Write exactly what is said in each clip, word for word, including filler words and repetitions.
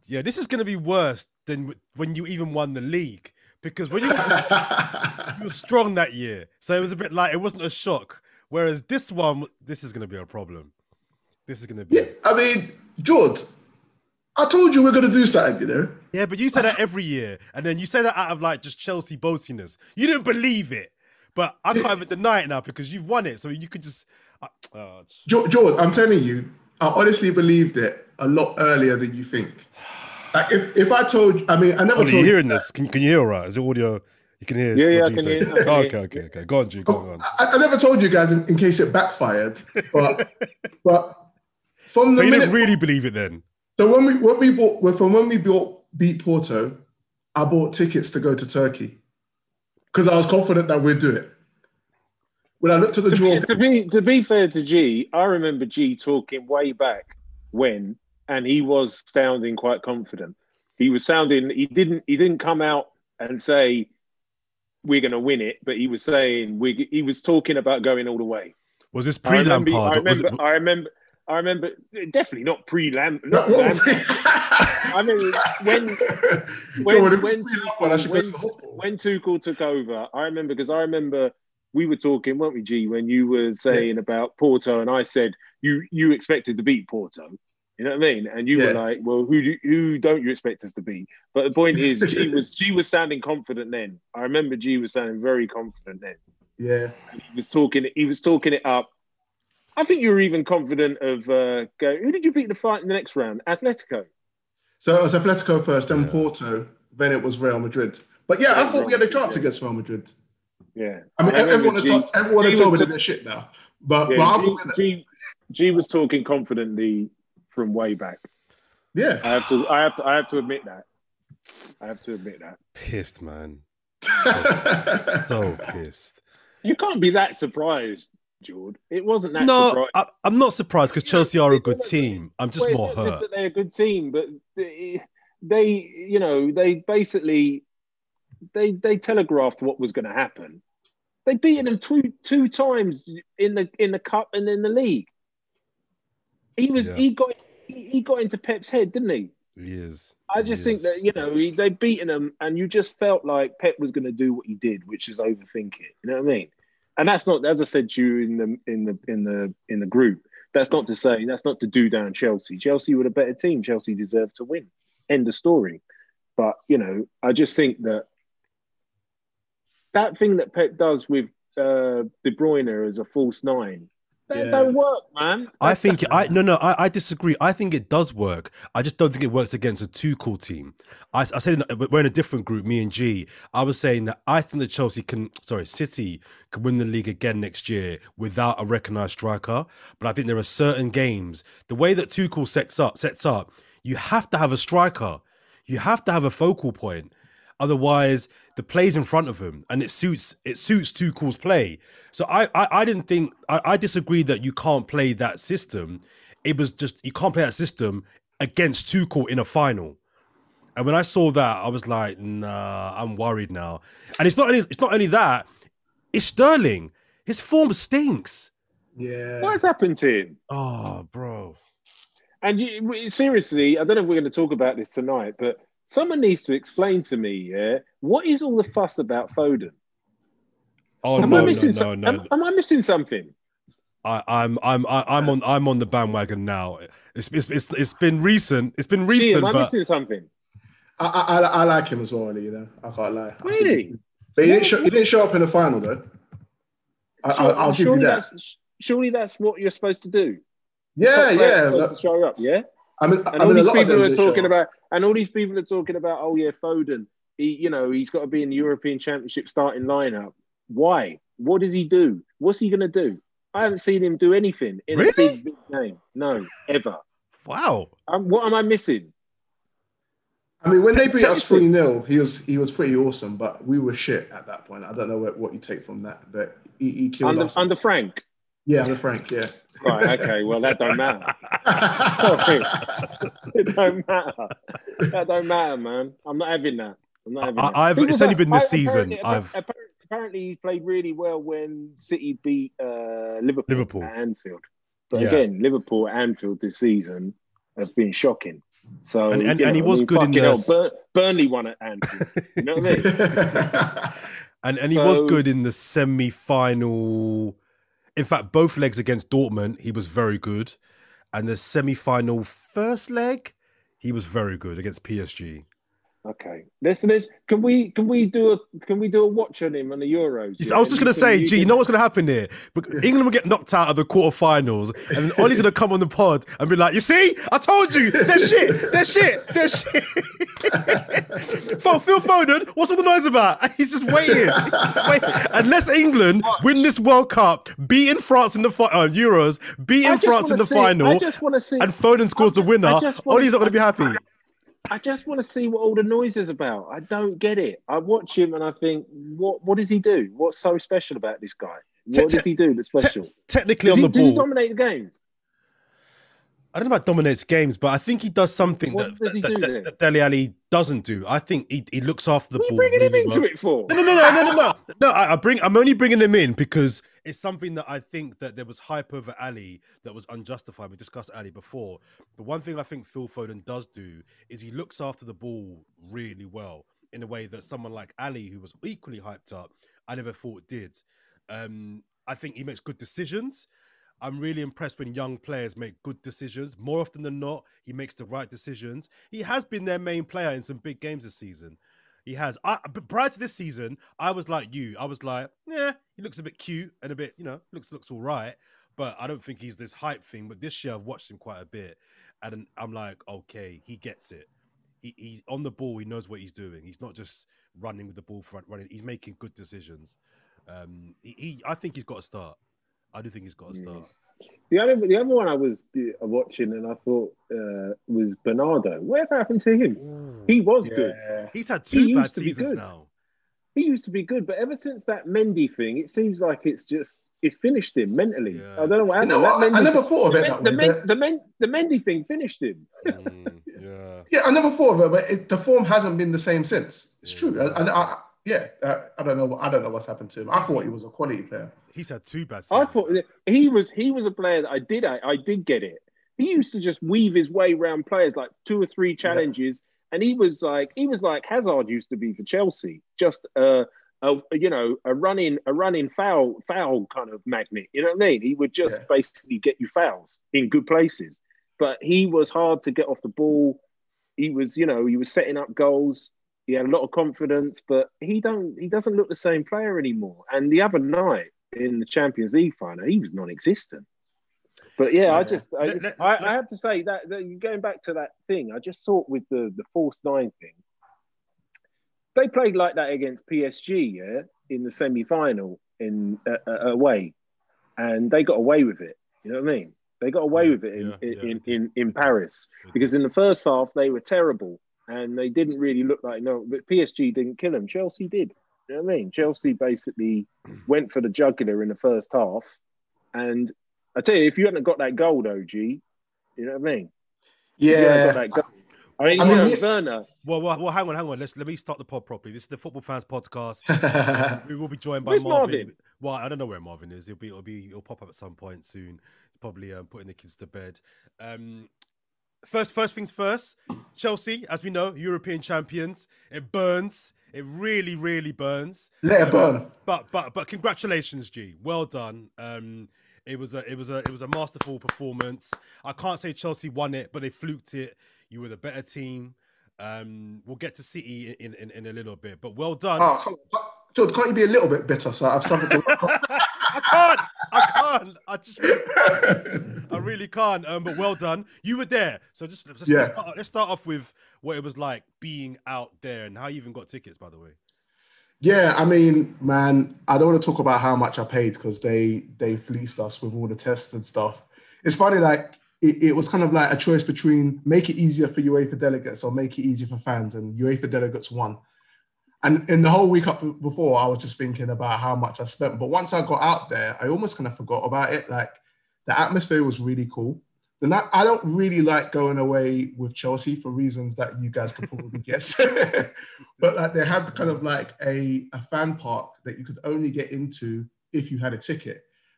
Yeah, this is going to be worse than when you even won the league. Because when you, you were strong that year. So it was a bit like, it wasn't a shock. Whereas this one, this is going to be a problem. This is going to be... Yeah, I mean, George, I told you we're going to do something, you know? Yeah, but you say that every year. And then you say that out of like just Chelsea boastiness. You didn't believe it. But I can't even deny it now because you've won it. So you could just... Uh, oh. George, I'm telling you, I honestly believed it a lot earlier than you think. Like if, if I told you, I mean, I never oh, told you. you hearing that. this? Can, can you hear all right? Is it audio? You can hear? Yeah, yeah, I can hear, I can oh, hear. okay, okay, okay. Go on, G, go on. I, I never told you guys in, in case it backfired, but but from the So you minute, didn't really believe it then? So when we when we bought well, from when we bought beat Porto, I bought tickets to go to Turkey because I was confident that we'd do it. When I looked at the to draw, be, to be to be fair to G, I remember G talking way back when, and he was sounding quite confident. He was sounding. He didn't. He didn't come out and say we're going to win it, but he was saying we. He was talking about going all the way. Was this pre-Lampard? I remember. I remember, it... I remember. I remember. Definitely not pre-Lampard. Not Lampard. I mean, when when when, when, Tuchel, when, when Tuchel took over, I remember because I remember we were talking, weren't we, G? When you were saying yeah. about Porto, and I said you you expected to beat Porto. You know what I mean? And you yeah. were like, "Well, who do, who don't you expect us to be?" But the point is, G was G was sounding confident then. I remember G was sounding very confident then. Yeah, and he was talking. He was talking it up. I think you were even confident of uh, go. Who did you beat in the fight in the next round? Atletico. So it was Atletico first, then yeah. Porto, then it was Real Madrid. But yeah, yeah I thought Real we had a chance yeah. against Real Madrid. Yeah, I mean, I everyone had told, everyone had told me that they're shit now. But, yeah, but I G, thought G, G was talking confidently from way back. Yeah, I have to. I have to. I have to admit that. I have to admit that. Pissed, man. Pissed. So pissed. You can't be that surprised, George. It wasn't that. No, surprised. I, I'm not surprised because Chelsea are a good team. I'm just well, more it's hurt. Just that they're a good team, but they, they, you know, they basically they they telegraphed what was going to happen. They beaten them two two times in the in the cup and in the league. He was yeah. he got he got into Pep's head, didn't he? He is. I just he think is. that, you know, he, they beaten him and you just felt like Pep was going to do what he did, which is overthink it. You know what I mean? And that's not, as I said to you in the in the in the in the group, that's not to say, that's not to do down Chelsea. Chelsea were a better team. Chelsea deserved to win. End of story. But, you know, I just think that that thing that Pep does with uh, De Bruyne as a false nine, that yeah. don't work, man. I think it, I no no I, I disagree. I think it does work. I just don't think it works against a Tuchel team. I, I said in, we're in a different group, me and G. I was saying that I think that Chelsea can, sorry, City can win the league again next year without a recognised striker. But I think there are certain games, the way that Tuchel sets up, sets up, you have to have a striker. You have to have a focal point. Otherwise, the play's in front of him, and it suits it suits Tuchel's play. So I I, I didn't think I, I disagree that you can't play that system. It was just you can't play that system against Tuchel in a final. And when I saw that, I was like, nah, I'm worried now. And it's not only it's not only that, it's Sterling. His form stinks. Yeah. What has happened to him? Oh, bro. And you, seriously, I don't know if we're going to talk about this tonight, but someone needs to explain to me, yeah, what is all the fuss about Foden? Oh am no, I missing no, some, no, no. Am, am I missing something? I, I'm, I'm, I'm on, I'm on the bandwagon now. It's, it's, it's, it's been recent. It's been recent. Gee, am I but missing something? I, I, I like him as well, you know. I can't lie. Really? He, but he didn't, show, he didn't show up in the final, though. I, Sure, I'll give you that. That's, surely that's what you're supposed to do. Yeah, yeah. Supposed to show up, yeah. I mean, and I all mean, these people are talking show. about, and all these people are talking about, oh yeah, Foden. He, you know, he's got to be in the European Championship starting lineup. Why? What does he do? What's he going to do? I haven't seen him do anything in really? a big, big game. No, ever. Wow. Um, what am I missing? I mean, when they beat us three nil, he was he was pretty awesome, but we were shit at that point. I don't know what, what you take from that, but he, he killed under, us. Under Frank? Yeah, under Frank, yeah. Right, okay, well, that don't matter. It don't matter. That don't matter, man. I'm not having that. I'm not having that. I've, it's only been this I, season. Apparently, I've apparently, apparently he played really well when City beat uh, Liverpool, Liverpool at Anfield. But yeah. again, Liverpool at Anfield this season has been shocking. So and and, you know, and he was I mean, good in the hell, Bur- Burnley won at Anfield. You know what I mean? and and he So- was good in the semi-final. In fact, both legs against Dortmund, he was very good, and the semi-final first leg, he was very good against P S G. Okay, listen, let's, can we can we do a can we do a watch on him on the Euros? Yes, yeah? I was just And going you to say, can- gee, you can- know what's going to happen here? But England will get knocked out of the quarterfinals, and then Ollie's going to come on the pod and be like, "You see, I told you, they're shit, they're shit, they're shit." Phil Phil Foden, what's all the noise about? He's just waiting. Wait. Unless England win this World Cup, beating France in the fi- uh, Euros, beating I just France in wanna the see- final, I just want to see. and Foden scores I the winner, I just wanna- Ollie's not going to be happy. I just want to see what all the noise is about. I don't get it. I watch him and I think, what what does he do? What's so special about this guy? What Te- te- does he do that's special? Te- technically does on he, the does he ball, dominate the games? I don't know about dominates games, but I think he does something What that, does he that, do that, then? that Dele Alli doesn't do. I think he, he looks after the What are you ball bringing really him into well. it for? No, no, no, no, no, no, no. No, I, I bring. I'm only bringing him in because it's something that I think that there was hype over Ali that was unjustified. We discussed Ali before, but one thing I think Phil Foden does do is he looks after the ball really well in a way that someone like Ali, who was equally hyped up, I never thought did. Um, I think he makes good decisions. I'm really impressed when young players make good decisions. More often than not, he makes the right decisions. He has been their main player in some big games this season. He has. I, but prior to this season, I was like you. I was like, yeah, he looks a bit cute and a bit, you know, looks looks all right. But I don't think he's this hype thing. But this year, I've watched him quite a bit, and I'm like, okay, he gets it. He, he's on the ball. He knows what he's doing. He's not just running with the ball front running. He's making good decisions. Um, he, he I think he's got to start. I do think he's got to start. The other, the other one I was uh, watching and I thought uh, was Bernardo. Whatever happened to him? Ooh. He was Yeah. good. He's had He two bad used to be seasons good. now. He used to be good, but ever since that Mendy thing, it seems like it's just it's finished him mentally. Yeah. I don't know what You happened. know That what? I Mendy- never thought of the, it Men- that the, way. Men- but- the, Men- the Mendy thing finished him. Mm, yeah. Yeah, I never thought of it, but it, the form hasn't been the same since. It's Yeah. true. And I, I, yeah, I, I don't know. I don't know what's happened to him. I thought he was a quality player. He's had two bad seasons. I thought that he was he was a player that I did I, I did get it. He used to just weave his way around players like two or three challenges, and he was like he was like Hazard used to be for Chelsea, just a, a you know a running a running foul foul kind of magnet. You know what I mean? He would just Yeah. basically get you fouls in good places, but he was hard to get off the ball. He was you know he was setting up goals. He had a lot of confidence, but he don't he doesn't look the same player anymore. And the other night in the Champions League final, he was non-existent. But yeah, I Yeah. just I, Let- let- I, let- I have to say that, that going back to that thing, I just thought with the the false nine thing, they played like that against P S G, yeah, in the semi-final in uh, uh, away, and they got away with it. You know what I mean? They got away Yeah, with it in yeah, yeah, in, they in, did. in, They in did. Paris They did. because in the first half they were terrible and they didn't really look like no. But P S G didn't kill them. Chelsea did. You know what I mean? Chelsea basically went for the jugular in the first half, and I tell you, if you hadn't got that goal, O G, you know what I mean? If you hadn't got Yeah. that goal. I mean, I you mean, know, we- Werner. Well, well, well, hang on, hang on. Let's let me start the pod properly. This is the Football Fans Podcast. We will be joined by Where's Marvin. Marvin? Well, I don't know where Marvin is. He'll be, it'll be, he'll pop up at some point soon. He's probably um, putting the kids to bed. Um, first, first things first. Chelsea, as we know, European champions. It burns. It really, really burns. Let it Um, burn. But, but, but, congratulations, G. Well done. Um, it was a, it was a, it was a masterful performance. I can't say Chelsea won it, but they fluked it. You were the better team. Um, we'll get to City in, in, in a little bit, but well done. Oh, come on. George, can't you be a little bit bitter? So I've something to. I can't. I can't. I just, I really can't. Um, but well done. You were there, so just, just Yeah. let's, start, let's start off with what it was like being out there and how you even got tickets, by the way. Yeah, I mean, man, I don't want to talk about how much I paid because they they fleeced us with all the tests and stuff. It's funny, like it, it was kind of like a choice between make it easier for UEFA delegates or make it easier for fans, and UEFA delegates won. And in the whole week up before, I was just thinking about how much I spent. But once I got out there, I almost kind of forgot about it. Like the atmosphere was really cool. And I, I don't really like going away with Chelsea for reasons that you guys could probably guess. But like they had kind of like a, a fan park that you could only get into if you had a ticket.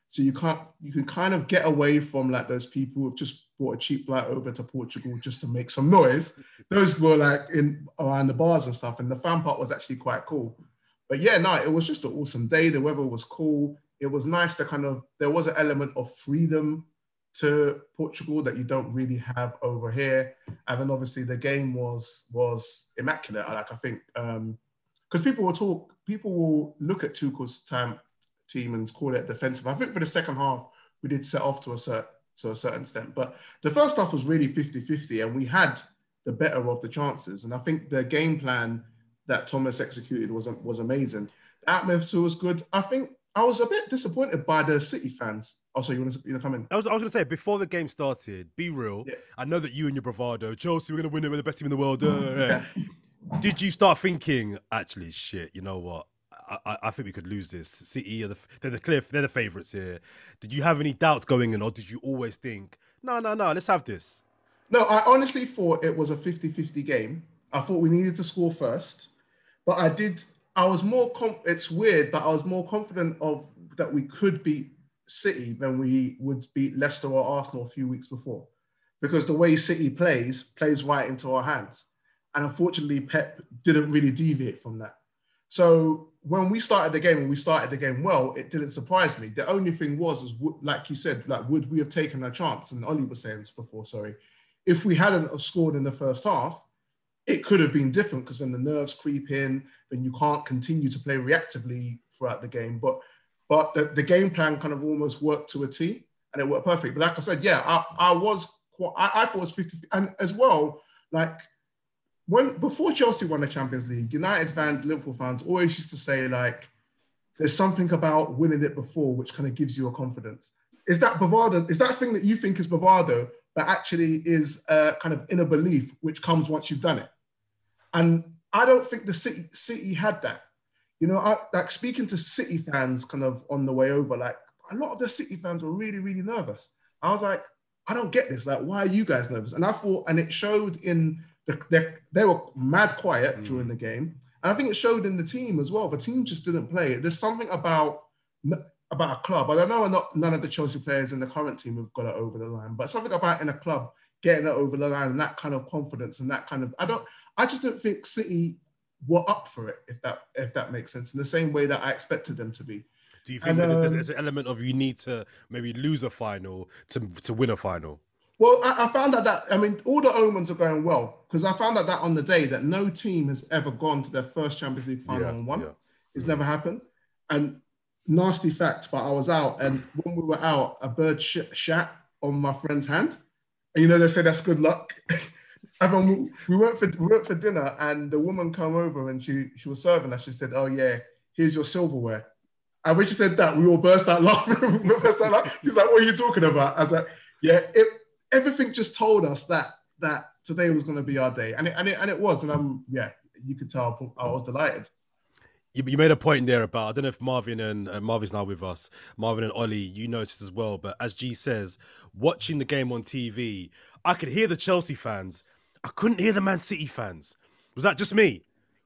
So you can't, you can kind of get away from like those people who've just bought a cheap flight over to Portugal just to make some noise. Those were like in around the bars and stuff. And the fan part was actually quite cool. But yeah, no, it was just an awesome day. The weather was cool. It was nice to kind of, there was an element of freedom to Portugal that you don't really have over here. And then obviously the game was was immaculate. Like I think, um, because people will talk, people will look at Tuchel's time team and call it defensive. I think for the second half, we did set off to a certain to a certain extent. But the first half was really fifty-fifty and we had the better of the chances. And I think the game plan that Thomas executed was, was amazing. The atmosphere was good. I think I was a bit disappointed by the City fans. Oh, so you want to, you want to come in? I was, I was going to say, before the game started, be real. Yeah. I know that you and your bravado, Chelsea, we're going to win it, we're the best team in the world. Uh, yeah. Did you start thinking, actually, shit, you know what? I, I, I think we could lose this. City, are the, they're the clear, they're the favourites here. Did you have any doubts going in, or did you always think, no, no, no, let's have this? No, I honestly thought it was a fifty-fifty game. I thought we needed to score first, but I did, I was more, conf- it's weird, but I was more confident of that we could beat City than we would beat Leicester or Arsenal a few weeks before, because the way City plays plays right into our hands, and unfortunately Pep didn't really deviate from that. So when we started the game and we started the game well, it didn't surprise me. The only thing was, is like you said, like would we have taken a chance? And Ollie was saying this before. Sorry, if we hadn't scored in the first half, it could have been different because then the nerves creep in, then you can't continue to play reactively throughout the game. But But the, the game plan kind of almost worked to a T, and it worked perfect. But like I said, yeah, I, I was quite, I, I thought it was fifty. And as well, like when before Chelsea won the Champions League, United fans, Liverpool fans always used to say like, there's something about winning it before which kind of gives you a confidence. Is that bravado? Is that thing that you think is bravado, but actually is a kind of inner belief which comes once you've done it? And I don't think the City City had that. You know, I, like speaking to City fans kind of on the way over, like a lot of the City fans were really, really nervous. I was like, I don't get this. Like, why are you guys nervous? And I thought, and it showed in, the, the they were mad quiet mm. during the game. And I think it showed in the team as well. The team just didn't play. There's something about, about a club. I don't know, not, none of the Chelsea players in the current team have got it over the line, but something about in a club getting it over the line and that kind of confidence and that kind of, I don't, I just don't think City were up for it, if that if that makes sense, in the same way that I expected them to be. Do you think and, um, there's an element of you need to maybe lose a final to to win a final? Well, I, I found out that, I mean, all the omens are going well, because I found out that on the day that no team has ever gone to their first Champions League final yeah, and won. Yeah. It's mm-hmm. never happened. And nasty fact, but I was out, and when we were out, a bird sh- shat on my friend's hand. And you know, they say that's good luck. And then we went for we went for dinner, and the woman came over and she she was serving us. She said, "Oh yeah, here's your silverware." And when she said that, we all burst out laughing. we burst out laughing. She's like, "What are you talking about?" I was like, "Yeah, it, everything just told us that that today was going to be our day," and it and it and it was. And I'm yeah, you could tell I was delighted. You, you made a point there about, I don't know if Marvin and uh, Marvin's now with us, Marvin and Ollie, you noticed as well. But as G says, watching the game on T V, I could hear the Chelsea fans. I couldn't hear the Man City fans. Was that just me?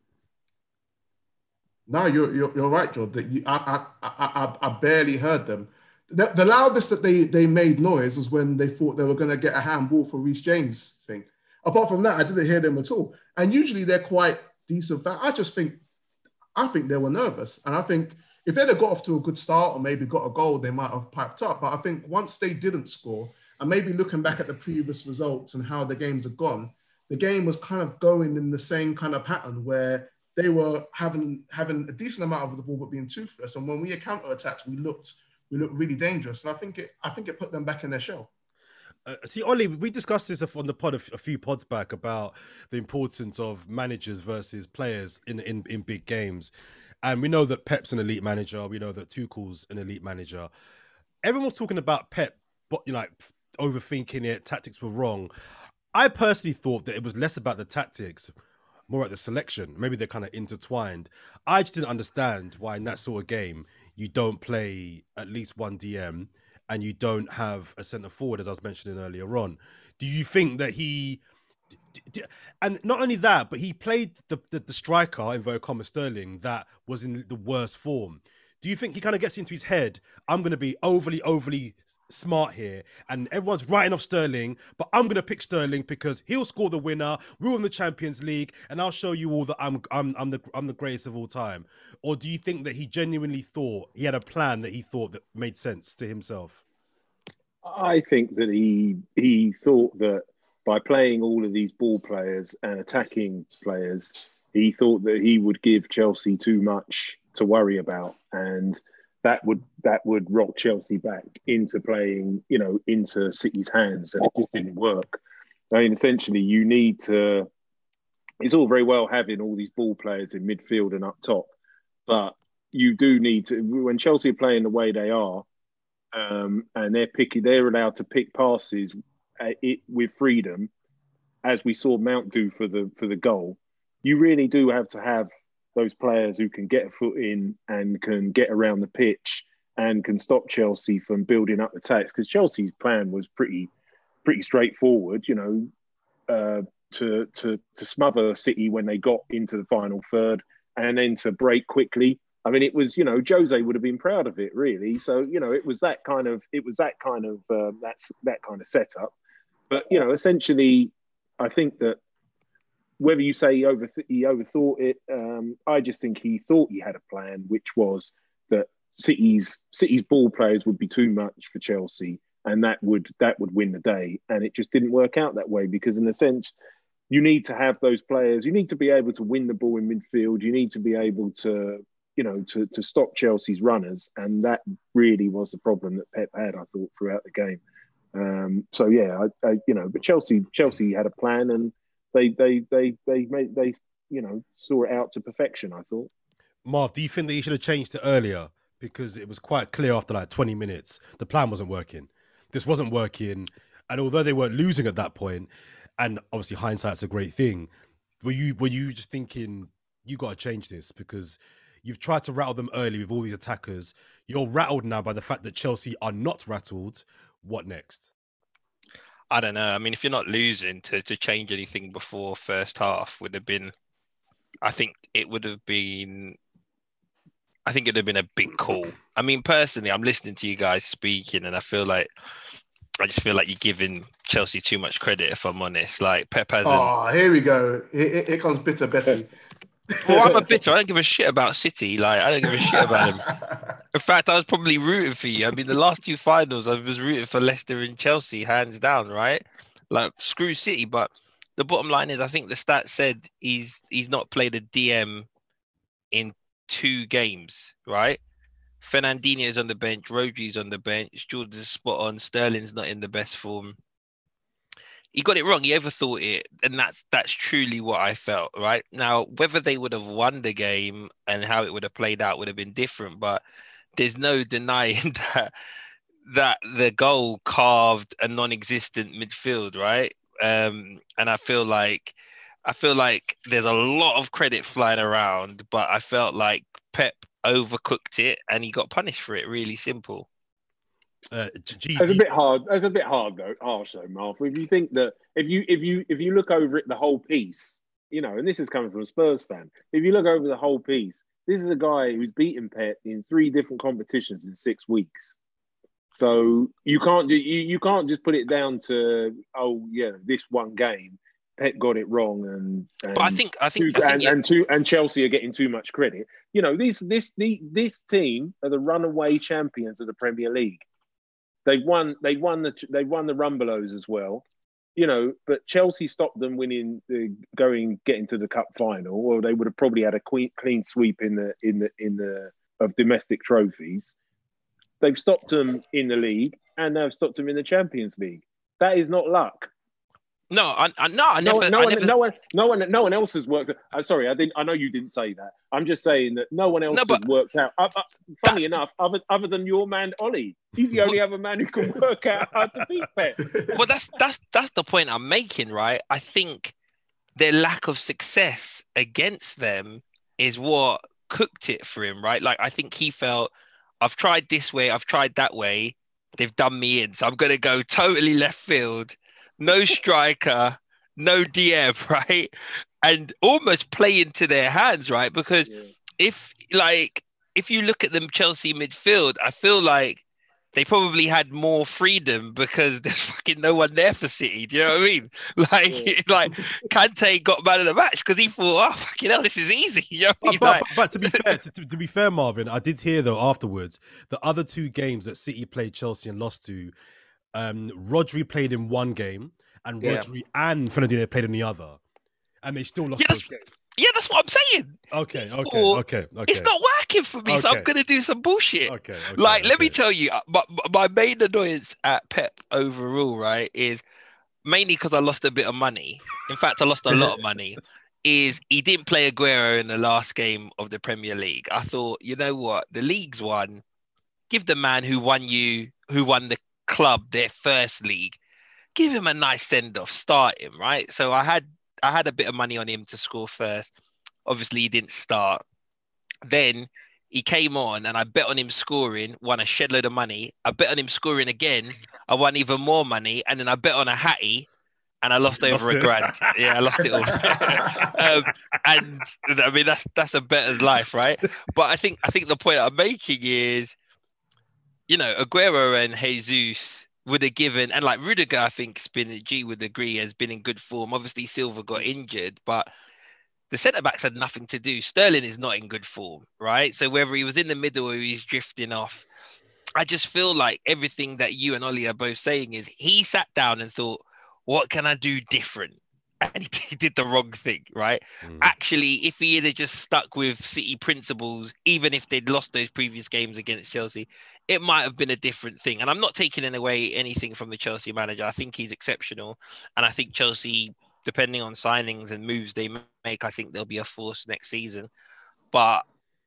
No, you're you're, you're right, George. You, I, I I I barely heard them. The, the loudest that they they made noise was when they thought they were going to get a handball for Reece James thing. Apart from that, I didn't hear them at all. And usually they're quite decent fans. I just think, I think they were nervous. And I think if they'd have got off to a good start or maybe got a goal, they might have piped up. But I think once they didn't score, and maybe looking back at the previous results and how the games have gone, the game was kind of going in the same kind of pattern where they were having having a decent amount of the ball but being toothless. And when we counter-attacked, we looked we looked really dangerous. And I think it I think it put them back in their shell. Uh, see, Ollie, we discussed this on the pod a few pods back about the importance of managers versus players in, in, in big games. And we know that Pep's an elite manager. We know that Tuchel's an elite manager. Everyone's talking about Pep, but you know, like, overthinking it, tactics were wrong. I personally thought that it was less about the tactics, more at the selection. Maybe they're kind of intertwined. I just didn't understand why in that sort of game you don't play at least one D M and you don't have a centre forward, as I was mentioning earlier on. Do you think that he... And not only that, but he played the, the, the striker, inverted commas, Sterling, that was in the worst form. Do you think he kind of gets into his head, I'm going to be overly, overly smart here, and everyone's writing off Sterling, but I'm going to pick Sterling because he'll score the winner, we'll win the Champions League, and I'll show you all that I'm, I'm, I'm the, I'm the greatest of all time? Or do you think that he genuinely thought he had a plan that he thought that made sense to himself? I think that he he thought that by playing all of these ball players and attacking players, he thought that he would give Chelsea too much to worry about, and that would that would rock Chelsea back into playing, you know, into City's hands, and it just didn't work. I mean, essentially, you need to. It's all very well having all these ball players in midfield and up top, but you do need to. When Chelsea are playing the way they are, um, and they're picking, they're allowed to pick passes uh, it, with freedom, as we saw Mount do for the for the goal. You really do have to have those players who can get a foot in and can get around the pitch and can stop Chelsea from building up attacks. Because Chelsea's plan was pretty, pretty straightforward. You know, uh, to to to smother City when they got into the final third, and then to break quickly. I mean, it was, you know, Jose would have been proud of it, really. So, you know, it was that kind of it was that kind of uh, that's that kind of setup. But, you know, essentially, I think that. Whether you say he, over, he overthought it, um, I just think he thought he had a plan, which was that City's City's ball players would be too much for Chelsea, and that would that would win the day. And it just didn't work out that way because, in a sense, you need to have those players. You need to be able to win the ball in midfield. You need to be able to, you know, to to stop Chelsea's runners, and that really was the problem that Pep had, I thought, throughout the game. Um, so yeah, I, I, you know, but Chelsea Chelsea had a plan and. They, they, they, they made, they, you know, saw it out to perfection, I thought. Marv, do you think that he should have changed it earlier? Because it was quite clear after like twenty minutes, the plan wasn't working. This wasn't working. And although they weren't losing at that point, and obviously hindsight's a great thing, were you, were you just thinking, you got to change this because you've tried to rattle them early with all these attackers. You're rattled now by the fact that Chelsea are not rattled. What next? I don't know. I mean, if you're not losing, to, to change anything before first half would have been, I think it would have been, I think it would have been a big call. I mean, personally, I'm listening to you guys speaking and I feel like, I just feel like you're giving Chelsea too much credit, if I'm honest. Like, Pep hasn't... Oh, here we go. Here, here comes bitter Betty. Well, I'm a bitter. I don't give a shit about City. Like, I don't give a shit about them. In fact, I was probably rooting for you. I mean, the last two finals, I was rooting for Leicester and Chelsea, hands down, right? Like, screw City. But the bottom line is, I think the stat said he's he's not played a D M in two games, right? Fernandinho's on the bench, Rodri's on the bench, Jordan's spot on, Sterling's not in the best form. He got it wrong. He overthought it. And that's that's truly what I felt, right? Now, whether they would have won the game and how it would have played out would have been different, but there's no denying that that the goal carved a non-existent midfield, right? Um, and I feel like I feel like there's a lot of credit flying around, but I felt like Pep overcooked it and he got punished for it. Really simple. Uh, G- it's a bit hard. It's a bit hard though, harsh though, Marv. If you think that if you if you if you look over it the whole piece, you know, and this is coming from a Spurs fan. If you look over the whole piece, this is a guy who's beaten Pep in three different competitions in six weeks. So you can't you you can't just put it down to oh yeah this one game. Pep got it wrong, and, and but I think I think, two, I think and, yeah. and two and Chelsea are getting too much credit. You know, this this the, this team are the runaway champions of the Premier League. They won. They won the. They won the Rumbelows as well, you know. But Chelsea stopped them winning, the going, getting to the cup final, or they would have probably had a clean, clean sweep in the in the in the of domestic trophies. They've stopped them in the league, and they've stopped them in the Champions League. That is not luck. No, I, I no, I never. No, no, I one, never... no one, no one, no one else has worked. Uh, sorry, I didn't. I know you didn't say that. I'm just saying that no one else no, has worked out. Uh, uh, funny enough, the... other other than your man Ollie, he's the only other man who can work out how to beat Pep. Well, that's that's that's the point I'm making, right? I think their lack of success against them is what cooked it for him, right? Like I think he felt, I've tried this way, I've tried that way, they've done me in, so I'm going to go totally left field, no striker. No D M, right? And almost play into their hands, right? Because yeah. if like if you look at the Chelsea midfield, I feel like they probably had more freedom because there's fucking no one there for City. Do you know what I mean? Like, yeah. like Kante got man of the match because he thought, oh, fucking hell, this is easy. You know what I mean? But, like... but, but to be fair, to, to, to be fair, Marvin, I did hear though afterwards the other two games that City played Chelsea and lost to, um, Rodri played in one game and yeah. Rodri and Fernandinho played in the other, and they still lost yeah, those games. Yeah, that's what I'm saying. Okay, okay, thought, okay, okay. It's not working for me, okay. so I'm going to do some bullshit. Okay, okay Like, okay. let me tell you, my, my main annoyance at Pep overall, right, is mainly because I lost a bit of money. In fact, I lost a lot of money. Is he didn't play Aguero in the last game of the Premier League. I thought, you know what, the league's won. Give the man who won you, who won the club their first league, give him a nice send-off, start him, right? So I had I had a bit of money on him to score first. Obviously, he didn't start. Then he came on and I bet on him scoring, won a shed load of money. I bet on him scoring again. I won even more money. And then I bet on a Hattie and I lost over lost a grand. Yeah, I lost it all. um, and I mean, that's that's a bettor's life, right? But I think I think the point I'm making is, you know, Aguero and Jesus would have given, and like Rudiger, I think, has been, G would agree, has been in good form. Obviously, Silva got injured, but the centre-backs had nothing to do. Sterling is not in good form, right? So whether he was in the middle or he's drifting off, I just feel like everything that you and Ollie are both saying is he sat down and thought, what can I do different? And he did the wrong thing, right? Mm. Actually, if he had just stuck with City principles, even if they'd lost those previous games against Chelsea, it might have been a different thing. And I'm not taking away anything from the Chelsea manager. I think he's exceptional. And I think Chelsea, depending on signings and moves they make, I think there'll be a force next season. But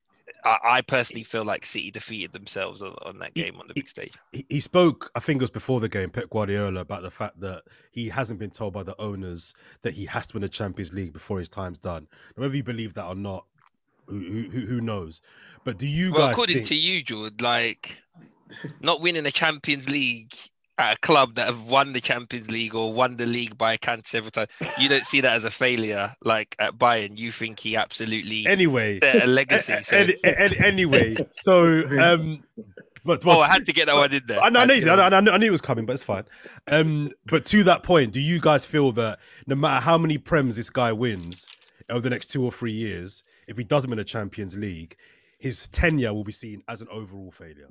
I, I personally feel like City defeated themselves on, on that game he, on the big stage. He, he spoke, I think it was before the game, Pep Guardiola, about the fact that he hasn't been told by the owners that he has to win the Champions League before his time's done. Now, whether you believe that or not, who who, who knows? But do you well, guys according think... to you, George, like not winning a Champions League at a club that have won the Champions League or won the league by a count several times, you don't see that as a failure. Like at Bayern, you think he absolutely anyway set a legacy. So. Any, any, anyway, so um, but, but oh, I had to get that one in there. I, I, I, knew, I, I, I knew it was coming, but it's fine. Um, but to that point, do you guys feel that no matter how many prems this guy wins over the next two or three years, if he doesn't win a Champions League, his tenure will be seen as an overall failure?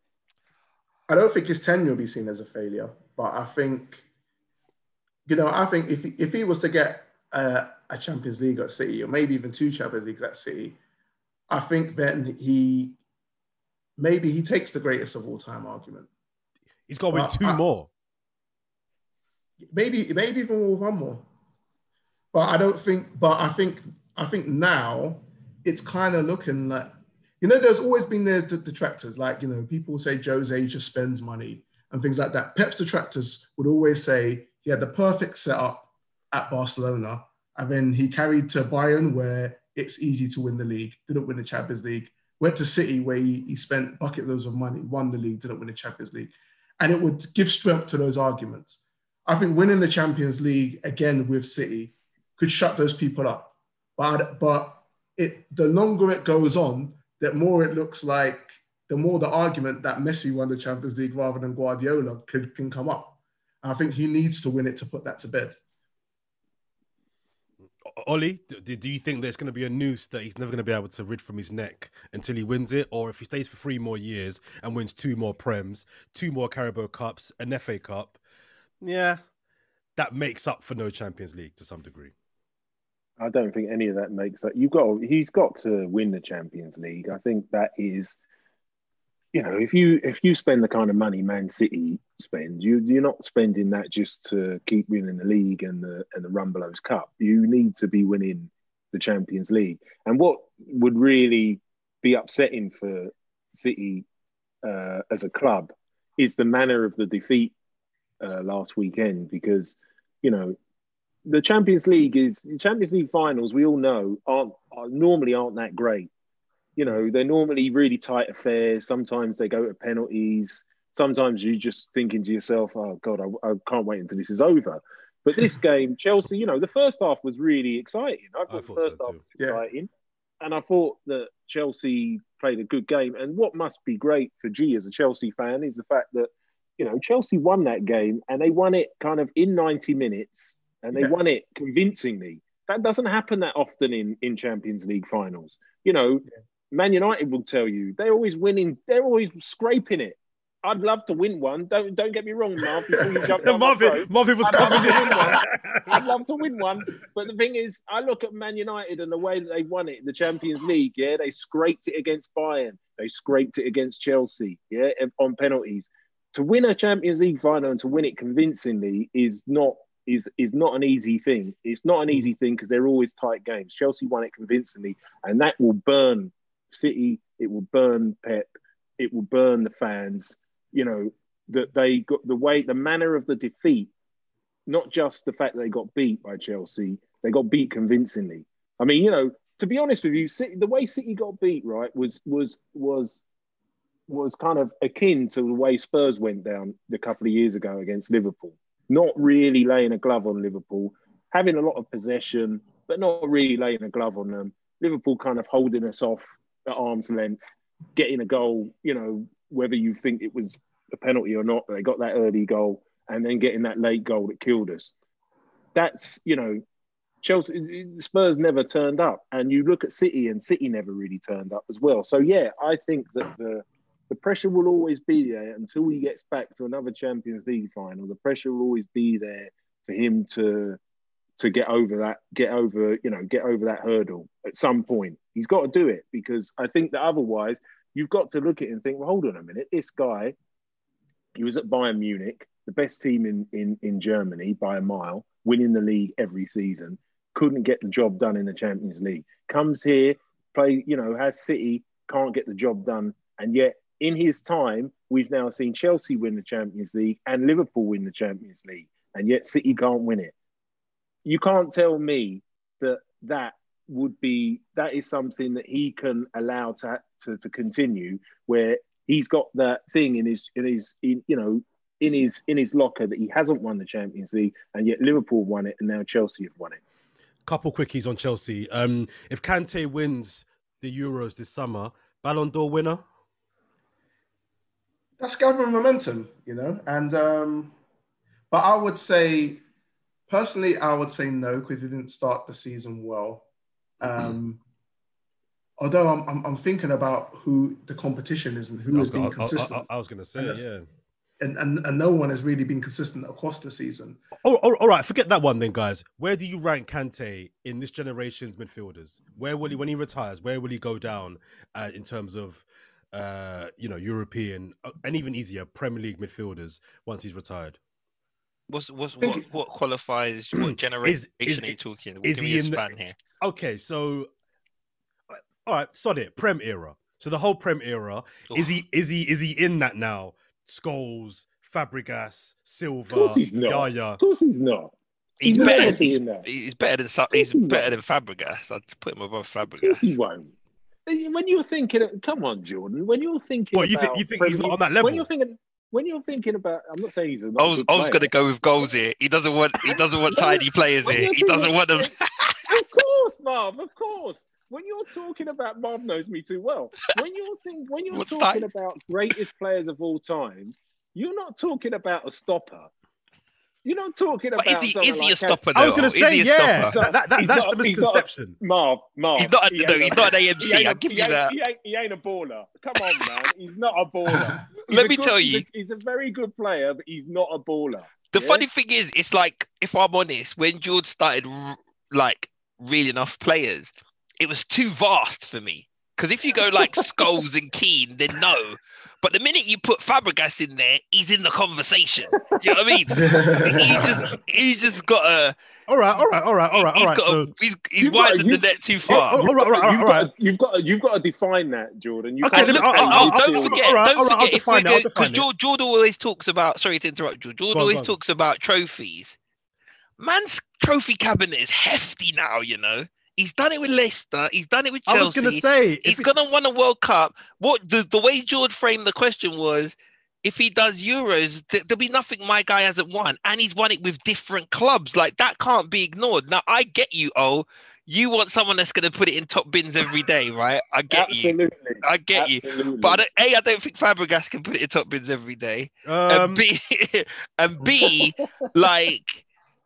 I don't think his tenure will be seen as a failure, but I think, you know, I think if he, if he was to get a, a Champions League at City, or maybe even two Champions Leagues at City, I think then he, maybe he takes the greatest of all time argument. He's got to win two I, more. Maybe, maybe even one more. But I don't think, but I think, I think now it's kind of looking like, you know, there's always been the, the detractors, like, you know, people say Jose just spends money and things like that. Pep's detractors would always say he had the perfect setup at Barcelona, and then he carried to Bayern where it's easy to win the league, didn't win the Champions League, went to City where he, he spent bucket loads of money, won the league, didn't win the Champions League. And it would give strength to those arguments. I think winning the Champions League again with City could shut those people up. But, but it, the longer it goes on, the more it looks like, the more the argument that Messi won the Champions League rather than Guardiola could, can come up. And I think he needs to win it to put that to bed. Ollie, do, do you think there's going to be a noose that he's never going to be able to rid from his neck until he wins it? Or if he stays for three more years and wins two more Prems, two more Carabao Cups, an F A Cup, yeah, that makes up for no Champions League to some degree? I don't think any of that makes that. You've got, he's got to win the Champions League. I think that is, you know, if you if you spend the kind of money Man City spend, you you're not spending that just to keep winning the league and the and the Rumbelows Cup. You need to be winning the Champions League. And what would really be upsetting for City uh, as a club is the manner of the defeat uh, last weekend, because, you know, the Champions League is Champions League finals. We all know aren't are, normally aren't that great. You know, they're normally really tight affairs. Sometimes they go to penalties. Sometimes you're just thinking to yourself, "Oh God, I, I can't wait until this is over." But this game, Chelsea, you know, the first half was really exciting. I thought, I thought the first so half was exciting. and I thought that Chelsea played a good game. And what must be great for G as a Chelsea fan is the fact that, you know, Chelsea won that game and they won it kind of in ninety minutes and they yeah. won it convincingly. That doesn't happen that often in, in Champions League finals. You know, yeah. Man United will tell you they're always winning. They're always scraping it. I'd love to win one. Don't don't get me wrong, Marv. Before you jump down Marvin, my throat, Marvin was I'd coming in. I'd love to win one. But the thing is, I look at Man United and the way that they won it in the Champions League. Yeah, they scraped it against Bayern. They scraped it against Chelsea. Yeah, on penalties. To win a Champions League final and to win it convincingly is not is is not an easy thing. It's not an easy thing because they're always tight games. Chelsea won it convincingly, and that will burn City. It will burn Pep. It will burn the fans. You know, that they got the way, the manner of the defeat, not just the fact that they got beat by Chelsea, they got beat convincingly. I mean, you know, to be honest with you, City, the way City got beat, right, was was was was kind of akin to the way Spurs went down a couple of years ago against Liverpool. Not really laying a glove on Liverpool, having a lot of possession, but not really laying a glove on them. Liverpool kind of holding us off at arm's length, getting a goal, you know, whether you think it was a penalty or not, but they got that early goal and then getting that late goal that killed us. That's, you know, Chelsea, Spurs never turned up. And you look at City and City never really turned up as well. So, yeah, I think that the the pressure will always be there until he gets back to another Champions League final. The pressure will always be there for him to to get over that, get over, you know, get over that hurdle at some point. He's got to do it because I think that otherwise you've got to look at it and think, well, hold on a minute. This guy, he was at Bayern Munich, the best team in, in, in Germany by a mile, winning the league every season, couldn't get the job done in the Champions League. Comes here, play, you know, has City, can't get the job done. And yet, in his time, we've now seen Chelsea win the Champions League and Liverpool win the Champions League. And yet City can't win it. You can't tell me that that would be, that is something that he can allow to, to, to continue, where he's got that thing in his, in his, in, you know, in his, in his locker that he hasn't won the Champions League, and yet Liverpool won it, and now Chelsea have won it. Couple quickies on Chelsea. Um, if Kante wins the Euros this summer, Ballon d'Or winner? That's gathering momentum, you know, and um, but I would say, personally, I would say no because he didn't start the season well. Um, although I'm, I'm I'm thinking about who the competition is and who has been consistent. I, I, I was going to say, and yeah. And, and and no one has really been consistent across the season. Oh, oh, all right, forget that one then, guys. Where do you rank Kante in this generation's midfielders? Where will he, when he retires, where will he go down uh, in terms of, uh, you know, European and even easier Premier League midfielders once he's retired? What's, what's, what, what qualifies, what generation is, is, are you talking? What, is give he me a span the, here. Okay, so, all right, sod it, Prem era. So the whole Prem era, Oof. is he is he is he in that now? Scholes, Fabregas, Silva, Yaya. Of course he's not. He's, he's better. He's, he's better than he's, he's better than Fabregas. I'd put him above Fabregas. He won't. When you're thinking, of, come on, Jordan. When you're thinking, what you think? You think Premier, he's not on that level? When you're thinking, when you're thinking about, I'm not saying he's a. I was, I was going to go with goals here. He doesn't want. He doesn't want tiny players here. He doesn't want them. Of course, Marv. Of course. When you're talking about, Marv knows me too well. When you're think, when you're What's talking that? about greatest players of all times, you're not talking about a stopper. You're not talking about. But is he, is he like a stopper? Though? I was going to say, yeah. That, that, that, that's not, the misconception. A, Marv, Marv. He's not. A, no, he's not an A M C. I'll give you that. He ain't, he ain't a baller. Come on, man. He's not a baller. He's Let a me good, tell he's you, a, he's a very good player, but he's not a baller. The yeah? funny thing is, it's like, if I'm honest, when George started like reeling off players, it was too vast for me. Because if you go like Scholes and Keane, then no. But the minute you put Fabregas in there, he's in the conversation. You know what I mean? He just, he's just got a. All right, all right, all right, all right, all right. Got so, a, he's he's widened the net too far. Oh, all right, all right, all right. All right. You've got, you've got to define that, Jordan. You okay, can't look, oh, I'll, oh, don't forget, right, don't right, forget if we go because Jordan, Jordan always talks about. Sorry to interrupt you. Jordan always talks about trophies. Man's trophy cabinet is hefty now. You know. He's done it with Leicester. He's done it with Chelsea. I was going to say he's going to win a World Cup. What the, the way George framed the question was, if he does Euros, th- there'll be nothing my guy hasn't won, and he's won it with different clubs. Like that can't be ignored. Now I get you. Oh, You want someone that's going to put it in top bins every day, right? I get Absolutely. you. I get Absolutely. you. But I don't, A, I don't think Fabregas can put it in top bins every day. Um, and B, and B, like,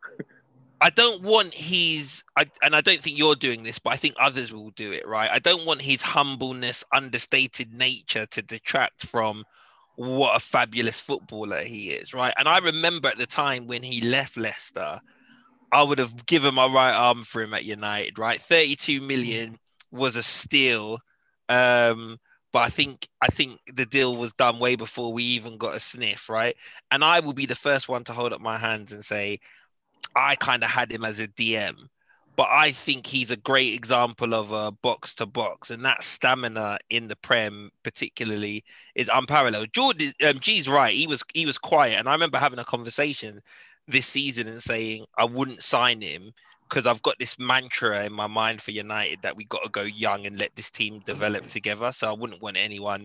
I don't want his, I, and I don't think you're doing this, but I think others will do it, right? I don't want his humbleness, understated nature to detract from what a fabulous footballer he is, right? And I remember at the time when he left Leicester, I would have given my right arm for him at United, right? thirty-two million was a steal. Um, but I think I think the deal was done way before we even got a sniff, right? And I will be the first one to hold up my hands and say, I kind of had him as a D M, but I think he's a great example of a box to box, and that stamina in the Prem particularly is unparalleled. Jordan um, G's right; he was he was quiet, and I remember having a conversation this season and saying I wouldn't sign him because I've got this mantra in my mind for United that we got to go young and let this team develop together. So I wouldn't want anyone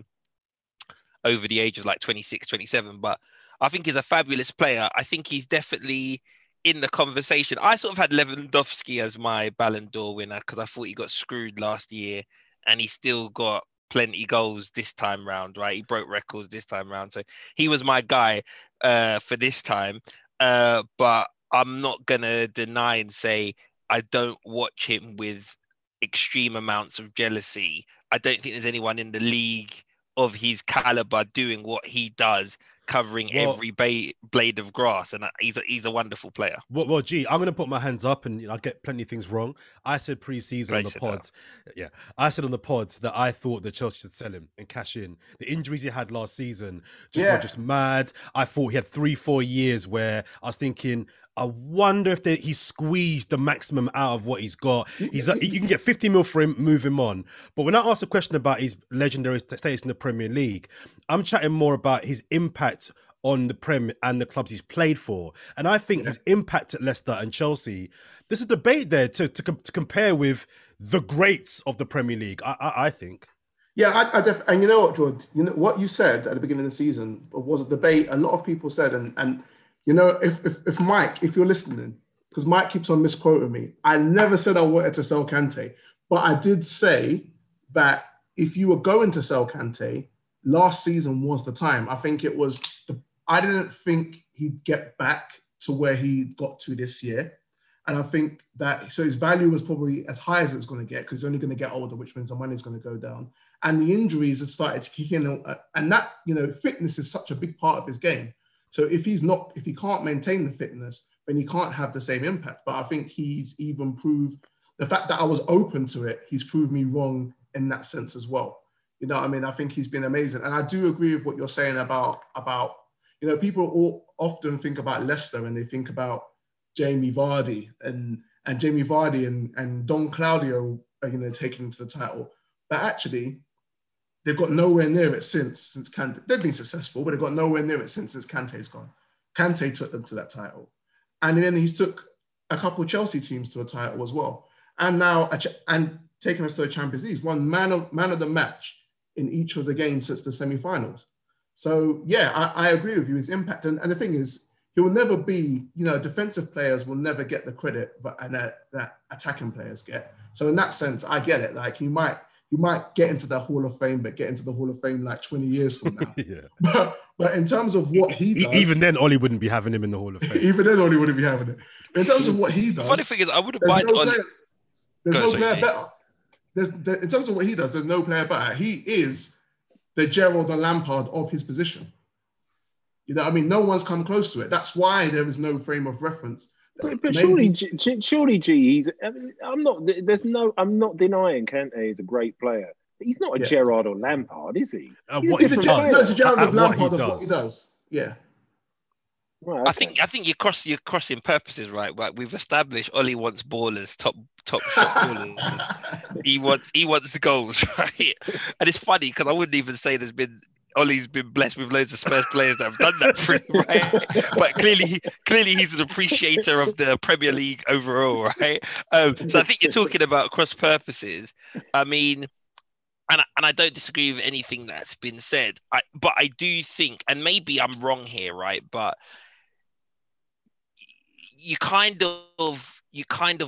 over the age of like twenty-six, twenty-seven. But I think he's a fabulous player. I think he's definitely in the conversation. I sort of had Lewandowski as my Ballon d'Or winner because I thought he got screwed last year and he still got plenty goals this time round, right? He broke records this time round. So he was my guy uh, for this time. Uh, but I'm not going to deny and say I don't watch him with extreme amounts of jealousy. I don't think there's anyone in the league of his caliber doing what he does, covering well, every ba- blade of grass, and he's a, he's a wonderful player. Well, well, gee, I'm going to put my hands up, and you know, I get plenty of things wrong. I said pre-season on the pods, yeah, I said on the pods that I thought that Chelsea should sell him and cash in. The injuries he had last season just yeah. were just mad. I thought he had three, four years where I was thinking, I wonder if they, he squeezed the maximum out of what he's got. He's like, you can get fifty mil for him, move him on. But when I asked a question about his legendary status in the Premier League, I'm chatting more about his impact on the Prem and the clubs he's played for. And I think yeah. his impact at Leicester and Chelsea, there's a debate there to, to, to compare with the greats of the Premier League, I, I, I think. Yeah, I, I def- and you know what, George, you know what you said at the beginning of the season was a debate a lot of people said, and and you know, if if, if Mike, if you're listening, because Mike keeps on misquoting me, I never said I wanted to sell Kante, but I did say that if you were going to sell Kante, last season was the time. I think it was, the, I didn't think he'd get back to where he got to this year. And I think that, so his value was probably as high as it was going to get because he's only going to get older, which means the money's going to go down. And the injuries had started to kick in. And that, you know, fitness is such a big part of his game. So if he's not, if he can't maintain the fitness, then he can't have the same impact. But I think he's even proved, the fact that I was open to it, he's proved me wrong in that sense as well. You know what I mean? I think he's been amazing. And I do agree with what you're saying about, about you know, people all often think about Leicester and they think about Jamie Vardy and, and Jamie Vardy and, and Don Claudio, you know, taking to the title. But actually, they've got nowhere near it since, since Kante. They've been successful, but they've got nowhere near it since, since Kante's gone. Kante took them to that title. And then he's took a couple of Chelsea teams to a title as well. And now, and taking us to the Champions League. He's won man of, man of the match in each of the games since the semi-finals. So, yeah, I, I agree with you. His impact. And, and the thing is, he will never be, you know, defensive players will never get the credit that, and that, that attacking players get. So in that sense, I get it. Like he might, he might get into the Hall of Fame, but get into the Hall of Fame like twenty years from now. yeah. But, but in terms of what he does... Even then, Ollie wouldn't be having him in the Hall of Fame. Even then, Ollie wouldn't be having it. But in terms of what he does... The funny thing is, I wouldn't mind no Ollie... Player, there's Go, no sorry, player yeah. better. There's, there, in terms of what he does, there's no player better. He is the Gerrard and Lampard of his position. You know, I mean, no one's come close to it. That's why there is no frame of reference. But, but surely, G, surely, G, he's. I mean, I'm not. There's no. I'm not denying Kante is a great player. But he's not a yeah. Gerrard or Lampard, is he? Uh, what he a, does. No, it's a Gerrard uh, of Lampard what he, of what he does. Yeah. Right, okay. I think I think you're cross you're crossing purposes, right? Like we've established Ollie wants ballers, top top shot ballers. he wants he wants goals, right? And it's funny because I wouldn't even say there's been Ollie's been blessed with loads of Spurs players that have done that for him, right? But clearly, clearly he's an appreciator of the Premier League overall, right? Um, so I think you're talking about cross purposes. I mean, and and I don't disagree with anything that's been said. I, but I do think, and maybe I'm wrong here, right? But you kind of, you kind of,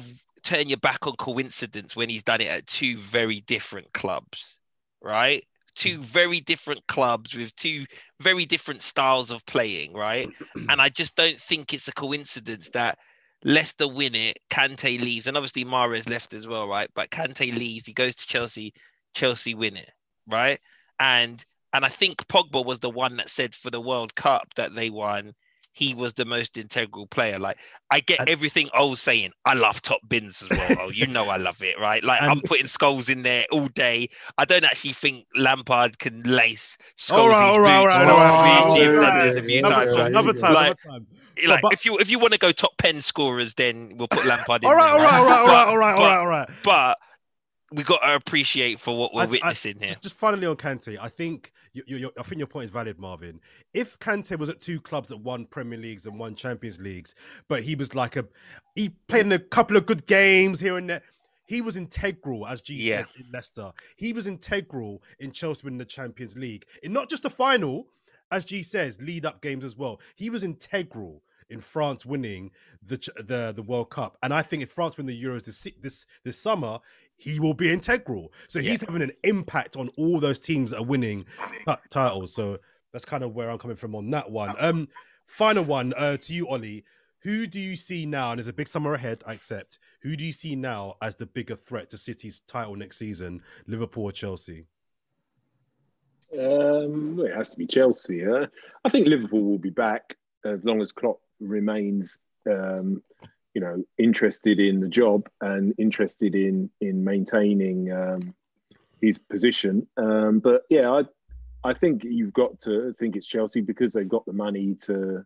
turn your back on coincidence when he's done it at two very different clubs, right? Two very different clubs with two very different styles of playing, right? And I just don't think it's a coincidence that Leicester win it, Kante leaves, and obviously Mahrez left as well, right? But Kante leaves, he goes to Chelsea, Chelsea win it, right? And and I think Pogba was the one that said for the World Cup that they won, he was the most integral player. Like, I get and, everything I was saying. I love top bins as well. Oh, you know I love it, right? Like, and, I'm putting Scholes in there all day. I don't actually think Lampard can lace Scholes' all right, all right, all right, all right. I've done this a few times. Another time, like, another time. Like, but, if you if you want to go top pen scorers, then we'll put Lampard in all right, there. All right, all right, all right, all right, all right, all right. But we got to appreciate for what we're I, witnessing I, here. Just, just finally on Kante, I think you, you, I think your point is valid, Marvin. If Kante was at two clubs that won Premier Leagues and won Champions Leagues, but he was like a, he played in a couple of good games here and there. He was integral, as G yeah. said, in Leicester. He was integral in Chelsea winning the Champions League. In not just the final, as G says, lead up games as well. He was integral in France winning the the the World Cup, and I think if France win the Euros this this this summer, he will be integral. So yeah. he's having an impact on all those teams that are winning t- titles. So that's kind of where I'm coming from on that one. Um, final one uh, to you, Ollie. Who do you see now? And there's a big summer ahead, I accept. Who do you see now as the bigger threat to City's title next season, Liverpool or Chelsea? Um, well, it has to be Chelsea. Huh? I think Liverpool will be back as long as Klopp remains, um, you know, interested in the job and interested in in maintaining um, his position. Um, but yeah, I I think you've got to think it's Chelsea because they've got the money to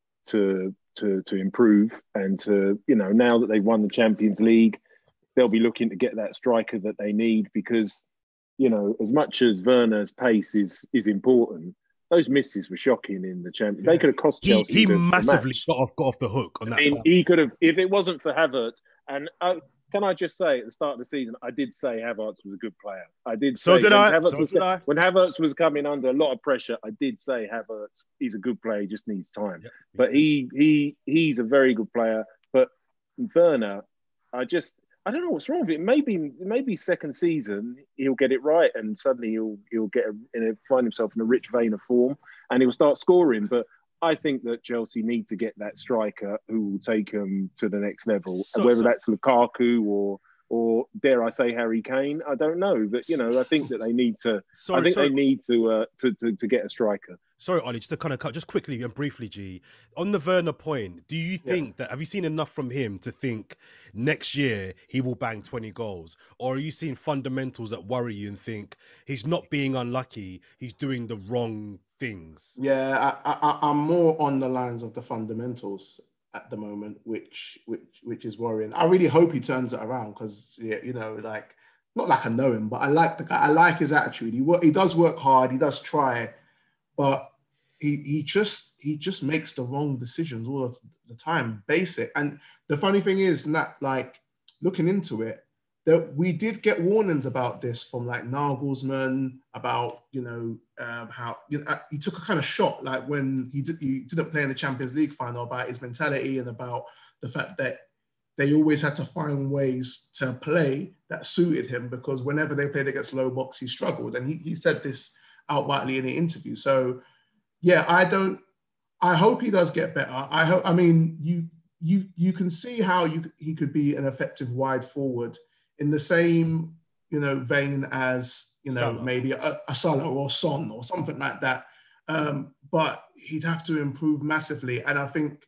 to to to improve and to, you know, now that they've won the Champions League, they'll be looking to get that striker that they need because, you know, as much as Werner's pace is is important, those misses were shocking in the Champions. Yeah. They could have cost Chelsea. He, he the, massively the got off got off the hook on that. I mean, he could have, if it wasn't for Havertz. And uh, can I just say, at the start of the season, I did say Havertz was a good player. I did. So say did I. Havertz So was, did I. When Havertz was coming under a lot of pressure, I did say Havertz. He's a good player. He just needs time. Yeah, but he he he's a very good player. But Werner, I just. I don't know what's wrong with it. Maybe, maybe second season he'll get it right, and suddenly he'll he'll get a, in a, find himself in a rich vein of form, and he'll start scoring. But I think that Chelsea need to get that striker who will take them to the next level, so, whether so, that's Lukaku or or dare I say Harry Kane. I don't know, but you know, I think that they need to. Sorry, I think sorry. they need to, uh, to to to get a striker. Sorry, Ollie, just to kind of cut, just quickly and briefly, G, on the Werner point, do you think yeah. that, have you seen enough from him to think next year he will bang twenty goals? Or are you seeing fundamentals that worry you and think he's not being unlucky, he's doing the wrong things? Yeah, I, I, I'm more on the lines of the fundamentals at the moment, which which which is worrying. I really hope he turns it around because, yeah, you know, like, not like I know him, but I like the guy. I like his attitude. He work, he does work hard, he does try, but he he just he just makes the wrong decisions all the time. Basic. And the funny thing is, that, like, looking into it, that we did get warnings about this from like Nagelsmann about, you know, um, how you know, he took a kind of shot, like when he, did, he didn't play in the Champions League final, about his mentality and about the fact that they always had to find ways to play that suited him, because whenever they played against low box, he struggled. And he, he said this outrightly in the interview. So yeah, I don't, I hope he does get better. I hope, I mean, you you you can see how you he could be an effective wide forward in the same, you know, vein as, you know, Salah. maybe a, a Salah or Son or something like that. Um, but he'd have to improve massively. And I think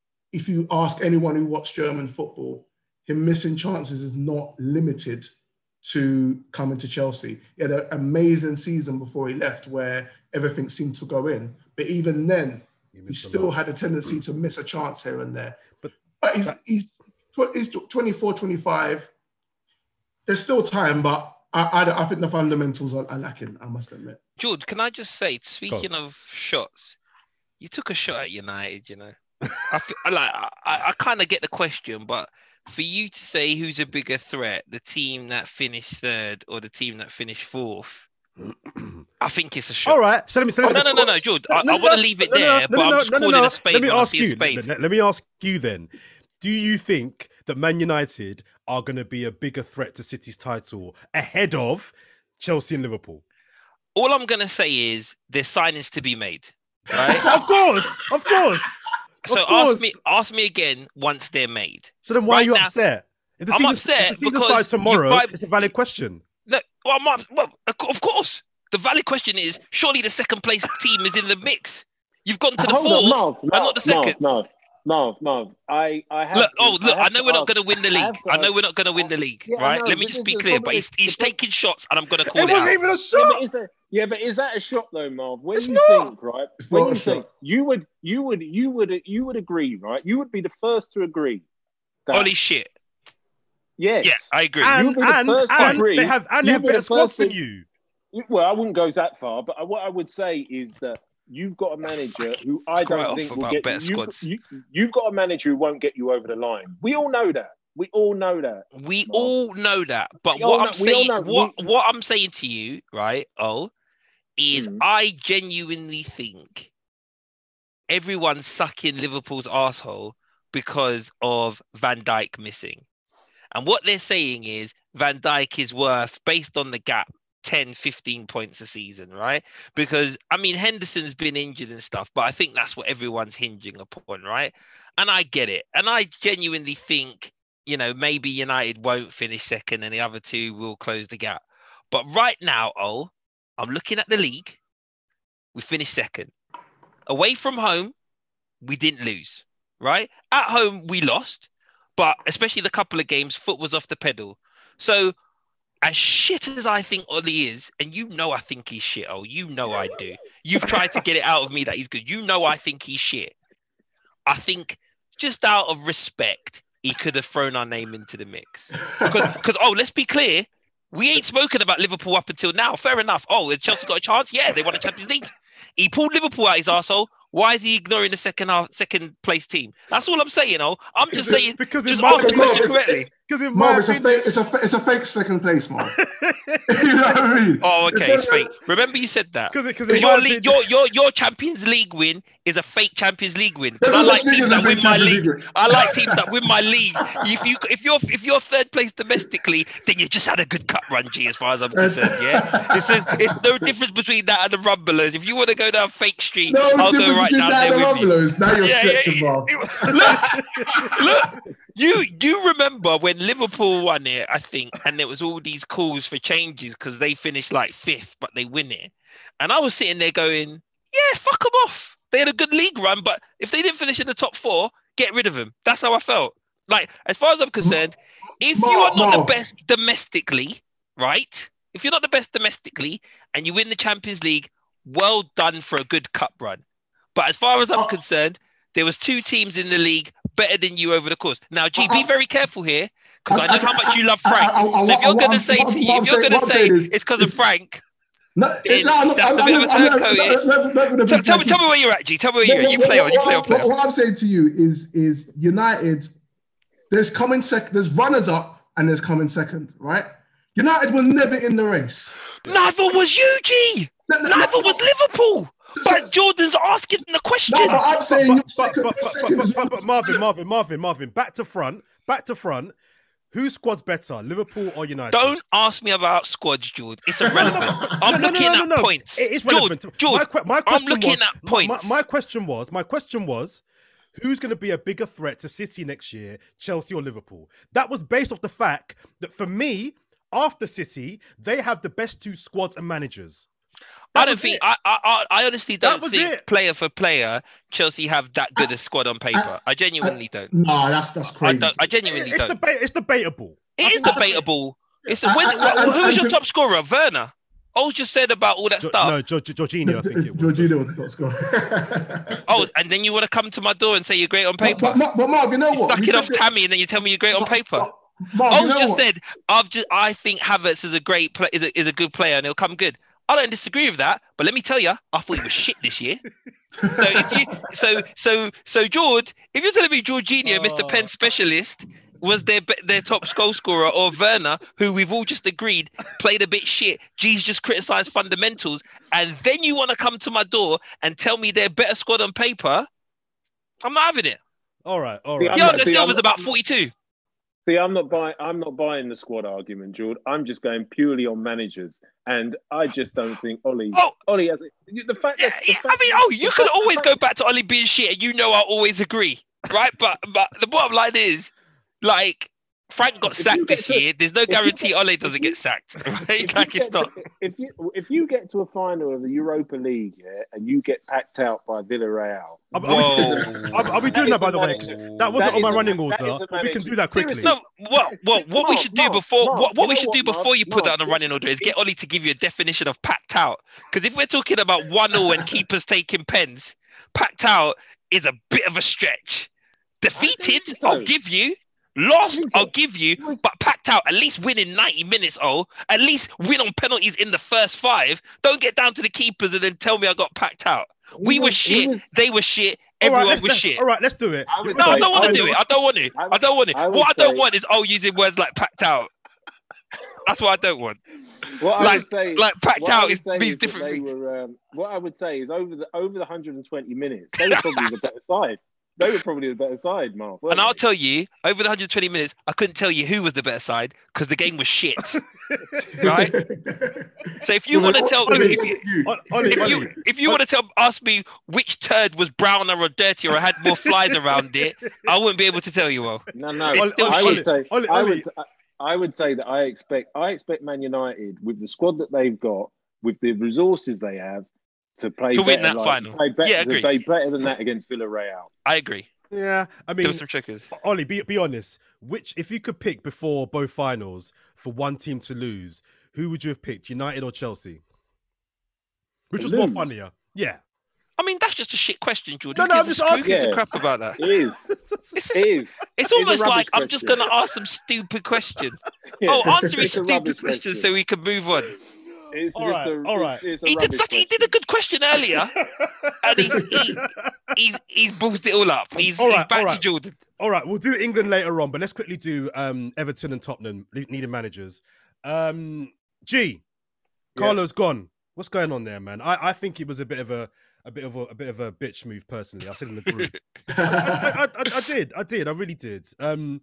if you ask anyone who watched German football, him missing chances is not limited to coming to Chelsea. He had an amazing season before he left where everything seemed to go in. But even then, he still had a tendency to miss a chance here and there. But, but he's, that... he's, he's twenty-four, twenty-five. There's still time, but I, I, I think the fundamentals are, are lacking, I must admit. George, can I just say, speaking of shots, you took a shot at United, you know. I feel, like I, I kind of get the question, but for you to say who's a bigger threat, the team that finished third or the team that finished fourth, I think it's a shot. All right. So let me. So let me oh, no, no, no, no, George. I, no, I want to leave it no, there, no, no, but no, I'm just no, calling no, no. a spade. Let me ask you. Spade let, me, let me ask you then. Do you think that Man United are going to be a bigger threat to City's title ahead of Chelsea and Liverpool? All I'm going to say is there's signings to be made, right? Of course, of course. So of course. ask me, ask me again once they're made. So then, why right are you now, upset? If the I'm season, upset if the season because started tomorrow. buy... It's a valid question. No, well, I'm up... well, of course. The valid question is: surely the second place team is in the mix. You've gone to the Hold fourth, on, Marv, and Marv, not the second. Marv, Marv, Marv, Marv. I, I have. Look, to, oh, look! I, I know we're not going to win the I league. to, I know we're not going to win the league, yeah, right? know, Let me this just is be the clear. But problem he's, is- he's the problem- taking shots, and I'm going to call It it, wasn't out. even a Yeah, shot. but is that, yeah, but is that a shot though, Marv? When It's you not. think, right? It's when not you a think, shot. you would, you would, you would, you would agree, right? You would be the first to agree that Holy shit! yes, Yeah, I agree. And, You'll be the and, first to and agree. they have and they You'll have be the better squads first than to- you. Well, I wouldn't go that far, but what I would say is that you've got a manager who I Cry don't off think will about get better you, squads. you. You've got a manager who won't get you over the line. We all know that. We all know that. We Marv. all know that, but We all what know- I'm we all saying, know- what we- what I'm saying to you, right? Oh, is Mm. I genuinely think everyone's sucking Liverpool's asshole because of Van Dijk missing, and what they're saying is Van Dijk is worth, based on the gap, ten, fifteen points a season, right? Because I mean Henderson's been injured and stuff, but I think that's what everyone's hinging upon, right? And I get it, and I genuinely think, you know, maybe United won't finish second and the other two will close the gap. But right now, oh, I'm looking at the league. We finished second. Away from home, we didn't lose, right? At home, we lost, but especially the couple of games, foot was off the pedal. So as shit as I think Ollie is, and you know I think he's shit, oh, you know I do. You've tried to get it out of me that he's good. You know I think he's shit. I think just out of respect, he could have thrown our name into the mix. Because, because, oh, let's be clear, we ain't spoken about Liverpool up until now. Fair enough. Oh, has Chelsea got a chance? Yeah, they won the Champions League. He pulled Liverpool out his arsehole. Why is he ignoring the second half, second place team? That's all I'm saying. Oh, I'm just saying. Because just in ask my the Marv, question it's- correctly. Because in Marv, my it's a opinion, fake. It's a fa- it's a fake second place, Marv. You know what I mean? Oh, okay, it's not- fake. Remember you said that. because because Because your, league, your your your Champions League win is a fake Champions League win. Because I There's no like such thing teams as a that win fake my Champions league. League win. I like teams that win my league. If you if you're if you're third place domestically, then you just had a good cup run, G. As far as I'm concerned, yeah. This is it's no difference between that and the Rumblers. If you want to go down fake street, No I'll difference go right between down that there and the with you. Rumblers. Now you're Yeah, yeah, stretching, yeah. Marv. Look, look, you you remember when Liverpool won it, I think, and there was all these calls for changes because they finished like fifth, but they win it. And I was sitting there going, yeah, fuck them off. They had a good league run, but if they didn't finish in the top four, get rid of them. That's how I felt. Like, as far as I'm concerned, if you are Marv, not the Marv. best domestically, right? If you're not the best domestically and you win the Champions League, well done for a good cup run. But as far as I'm Oh. concerned, there was two teams in the league better than you over the course. Now, G, I- be I- very careful here because I, I- know how I- much you love I- Frank. I- I- so if you're what going to I'm- say what to I'm- you, what if I'm you're saying- going to what I'm say saying is- it's because of Frank, No, Then no, I'm not- that's I'm- a bit I'm of a not- I'm not- turncoat I'm here. not- I'm not gonna be tell, tell, me, Frankie. tell me where you're at, G. Tell me where you're What- at. You what- play on. You what- play on. what- Play on. What I'm saying to you is, is United. There's coming second. There's runners up and there's coming second. Right? United was never in the race. Neither was you, G. No, no, Neither no, was Liverpool. But Jordan's asking the question. No, but I'm saying but, but, second- but, but, second but, is- but, but Marvin, Marvin, Marvin, Marvin, back to front, back to front. Whose squad's better, Liverpool or United? Don't ask me about squads, George. It's irrelevant. I'm No, no, looking no, no, at no. points. It is George, relevant. George, my, que- my I'm question looking was, at my- points. My, my question was, my question was, who's going to be a bigger threat to City next year, Chelsea or Liverpool? That was based off the fact that for me, after City, they have the best two squads and managers. That I don't was think it. I, I I honestly don't was think it. player for player Chelsea have that good a squad on paper. I genuinely don't. No, that's that's I crazy. don't. I genuinely It's, don't. deba- it's debatable. It I is think that's- debatable. It's I- when, I- I- who I- was your I- top scorer? Werner. I just said about all that Jo- stuff. No, Jo- Jo- Jorginho, I think it was. Jorginho was the top scorer. Oh, and then you want to come to my door and say you're great on But, paper. but, but, but Marv, you know You what? stuck We it said off that- Tammy, and then you tell me you're great on paper. But- Marv, I you know just what? said I've just I think Havertz is a great play, is a, is a good player and he'll come good. I don't disagree with that, but let me tell you, I thought he was shit this year. So if you so so so George, if you're telling me Jorginho, Mister Oh. Penn specialist, was their their top goal scorer, or Werner, who we've all just agreed played a bit shit, G's just criticised fundamentals, and then you want to come to my door and tell me they're better squad on paper, I'm not having it. All right, all Yeah, right. I'm not- Thiago see, Silva's I'm- about forty-two. See, I'm not buying. I'm not buying the squad argument, George. I'm just going purely on managers, and I just don't think Ollie. Oh, Ollie has the fact. Yeah, That, the yeah, fact I mean, that, oh, you could always go back to Ollie being shit, and you know I always agree, right? But but the bottom line is, like, Frank got sacked this to, year. There's no guarantee get, Ollie doesn't you, get sacked, right? Like it's not. To, if you if you get to a final of the Europa League, yeah, and you get packed out by Villarreal. Are, are, are, are we doing that, that by the way? That wasn't that on my running a, order. But we can do that quickly. No, well, well, what Mark, we should do Mark, before Mark, what, what we should what, do before Mark, you put Mark, that on the running order is get Ollie to give you a definition of packed out. Because if we're talking about one nil and keepers taking pens, packed out is a bit of a stretch. Defeated, so. I'll give you. Lost, I'll give you, but packed out, at least win in ninety minutes, oh. At least win on penalties in the first five. Don't get down to the keepers and then tell me I got packed out. We were shit, was... they were shit, everyone right, was shit. All right, let's do it. I no, say, I don't want to do it. I don't want to. I, I don't want it. I what I don't say... want is, oh, using words like packed out. That's what I don't want. What like, I would say, like packed out is, means different things. Were, um, what I would say is over the over the one hundred twenty minutes, they were probably the better side. They were probably the better side, Mark. And I'll they? tell you, over the one hundred twenty minutes, I couldn't tell you who was the better side because the game was shit. Right? So if you want to tell me, if you, Ollie, if you, if you want to tell, ask me which turd was browner or dirtier or had more flies around it, I wouldn't be able to tell you. Well, no, no. It's still I, would say, Ollie, I would, I would say that I expect, I expect Man United with the squad that they've got, with the resources they have. To play to better, win that like, final, play better, yeah, agree. Play better than that against Villarreal. I agree. Yeah, I mean, there were some trickers. Ollie, be be honest. Which, if you could pick before both finals for one team to lose, who would you have picked, United or Chelsea? Which was lose. more funnier? Yeah. I mean, that's just a shit question, Jordan. No, no, I'm just asking. Yeah. a crap about that. It is. It's, it is. It's almost it's like question. I'm just going to ask some stupid question. Yeah. Oh, answer his stupid question so we can move on. It's all right, a, all right. It's, it's he did such, he did a good question earlier, and he's he, he's he's boosted it all up. He's, all right, he's back all right. to Jordan. All right, we'll do England later on, but let's quickly do um, Everton and Tottenham needing managers. Um, G, Carlo's yeah. gone. What's going on there, man? I, I think it was a bit of a a bit of a, a bit of a bitch move. Personally, I said in the group. I, I, I, I, I did, I did, I really did. Um,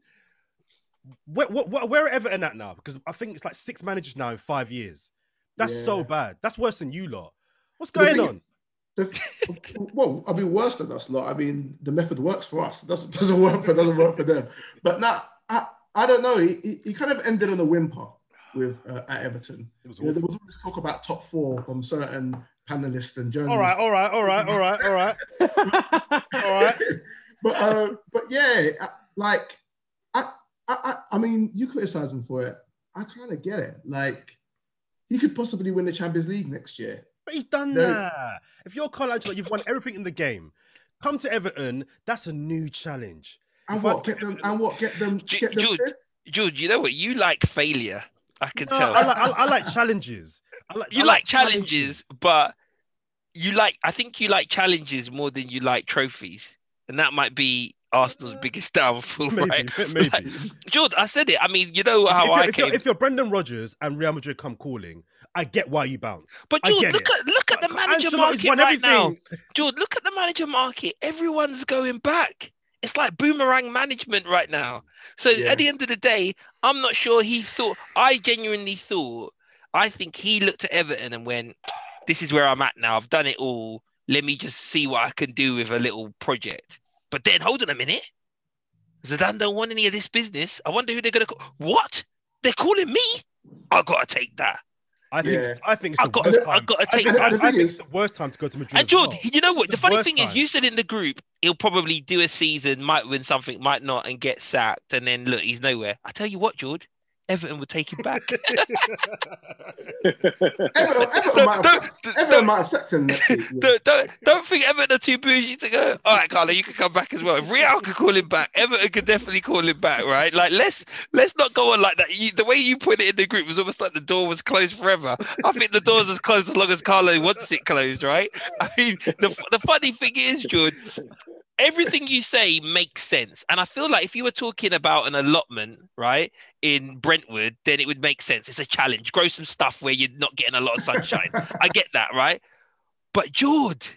where, where, where are Everton at now? Because I think it's like six managers now in five years. That's yeah. so bad. That's worse than you lot. What's going the on? The, well, I mean, worse than us lot. I mean, the method works for us. It doesn't doesn't work for doesn't work for them. But now, I I don't know. He, he kind of ended on a whimper with uh, at Everton. It was you know, there was always talk about top four from certain panelists and journalists. All right, all right, all right, all right, all right, all right. But uh, but yeah, like I I I mean, you criticize him for it. I kind of get it. Like. He could possibly win the Champions League next year. But he's done no. that. If you're Carlo Ancelotti, you've won everything in the game. Come to Everton, that's a new challenge. And if what get them? And what get them? Get them Jude, Jude, you know what? You like failure. I can no, tell. I like, I, I like challenges. I like, you I like, like challenges, challenges, but you like. I think you like challenges more than you like trophies, and that might be Arsenal's biggest downfall, maybe, right? Maybe. Like, George, I said it. I mean, you know how if, I if came. You're, if you're Brendan Rodgers and Real Madrid come calling, I get why you bounce. But George, look it. at look at the but manager Ancelotti's market won right everything. now. George, look at the manager market. Everyone's going back. It's like boomerang management right now. So yeah. at the end of the day, I'm not sure he thought. I genuinely thought. I think he looked at Everton and went, "This is where I'm at now. I've done it all. Let me just see what I can do with a little project." But then, hold on a minute. Zidane don't want any of this business. I wonder who they're going to call. What? They're calling me? I got to take that. I think yeah. I think it's the I got, worst I, time. I got to take I, that. I, I, I think it's the worst time to go to Madrid. And George, well. you know what? It's The, the funny thing time. is, you said in the group, he'll probably do a season, might win something, might not, and get sacked. And then, look, he's nowhere. I tell you what, George, Everton would take him back. Everton, Everton, might have, Everton might have sacked him next week. Yeah. Don't, don't, don't think Everton are too bougie to go, all right, Carlo, you can come back as well. If Real could call him back, Everton could definitely call him back, right? Like, let's let's not go on like that. You, the way you put it in the group was almost like the door was closed forever. I think the door's as closed as long as Carlo wants it closed, right? I mean, the, the funny thing is, George, everything you say makes sense. And I feel like if you were talking about an allotment, right, in Brentwood, then it would make sense. It's a challenge. Grow some stuff where you're not getting a lot of sunshine. I get that, right? But George,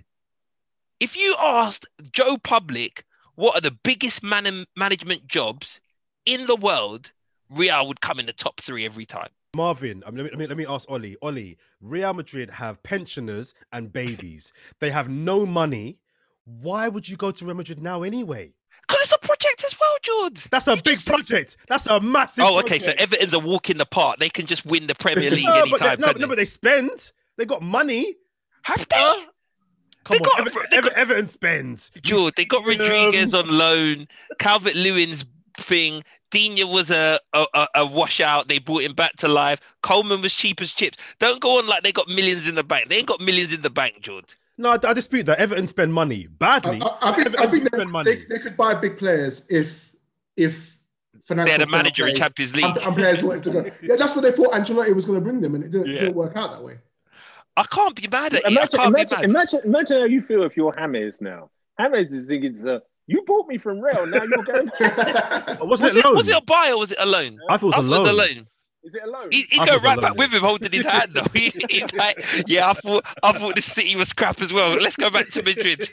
if you asked Joe Public what are the biggest man- management jobs in the world, Real would come in the top three every time. Marvin, I mean, let, me, let, me, let me ask Ollie. Ollie, Real Madrid have pensioners and babies. They have no money. Why would you go to Real Madrid now anyway? Because it's a project as well, George. That's a you big just... project. That's a massive Oh, okay, project. so Everton's a walk in the park. They can just win the Premier League no, anytime. But they, no, no, but they spend. They got money. Have they? Uh, Come they on, got, Ever, they Ever, got, Everton spends. George, they got Rodriguez um... on loan. Calvert-Lewin's thing. Digne was a, a a washout. They brought him back to life. Coleman was cheap as chips. Don't go on like they got millions in the bank. They ain't got millions in the bank, George. No, I, I dispute that. Everton spend money badly. I, I think, I think they, money. They, they could buy big players if if financial. They had a manager in Champions League. And, and players wanted to go. Yeah, that's what they thought Ancelotti was going to bring them, and it didn't, yeah. didn't work out that way. I can't be mad at imagine, it. I can't imagine, be mad. Imagine, imagine how you feel if you're James now. James is thinking, uh, you bought me from Real, now you're going. Wasn't was, it, it, was it a buy or was it a loan? I thought it was, I a, loan. it was a loan. Is it a loan? He, he go right back with him holding his hand though. He, he's like, yeah, I thought I thought the City was crap as well. Let's go back to Madrid.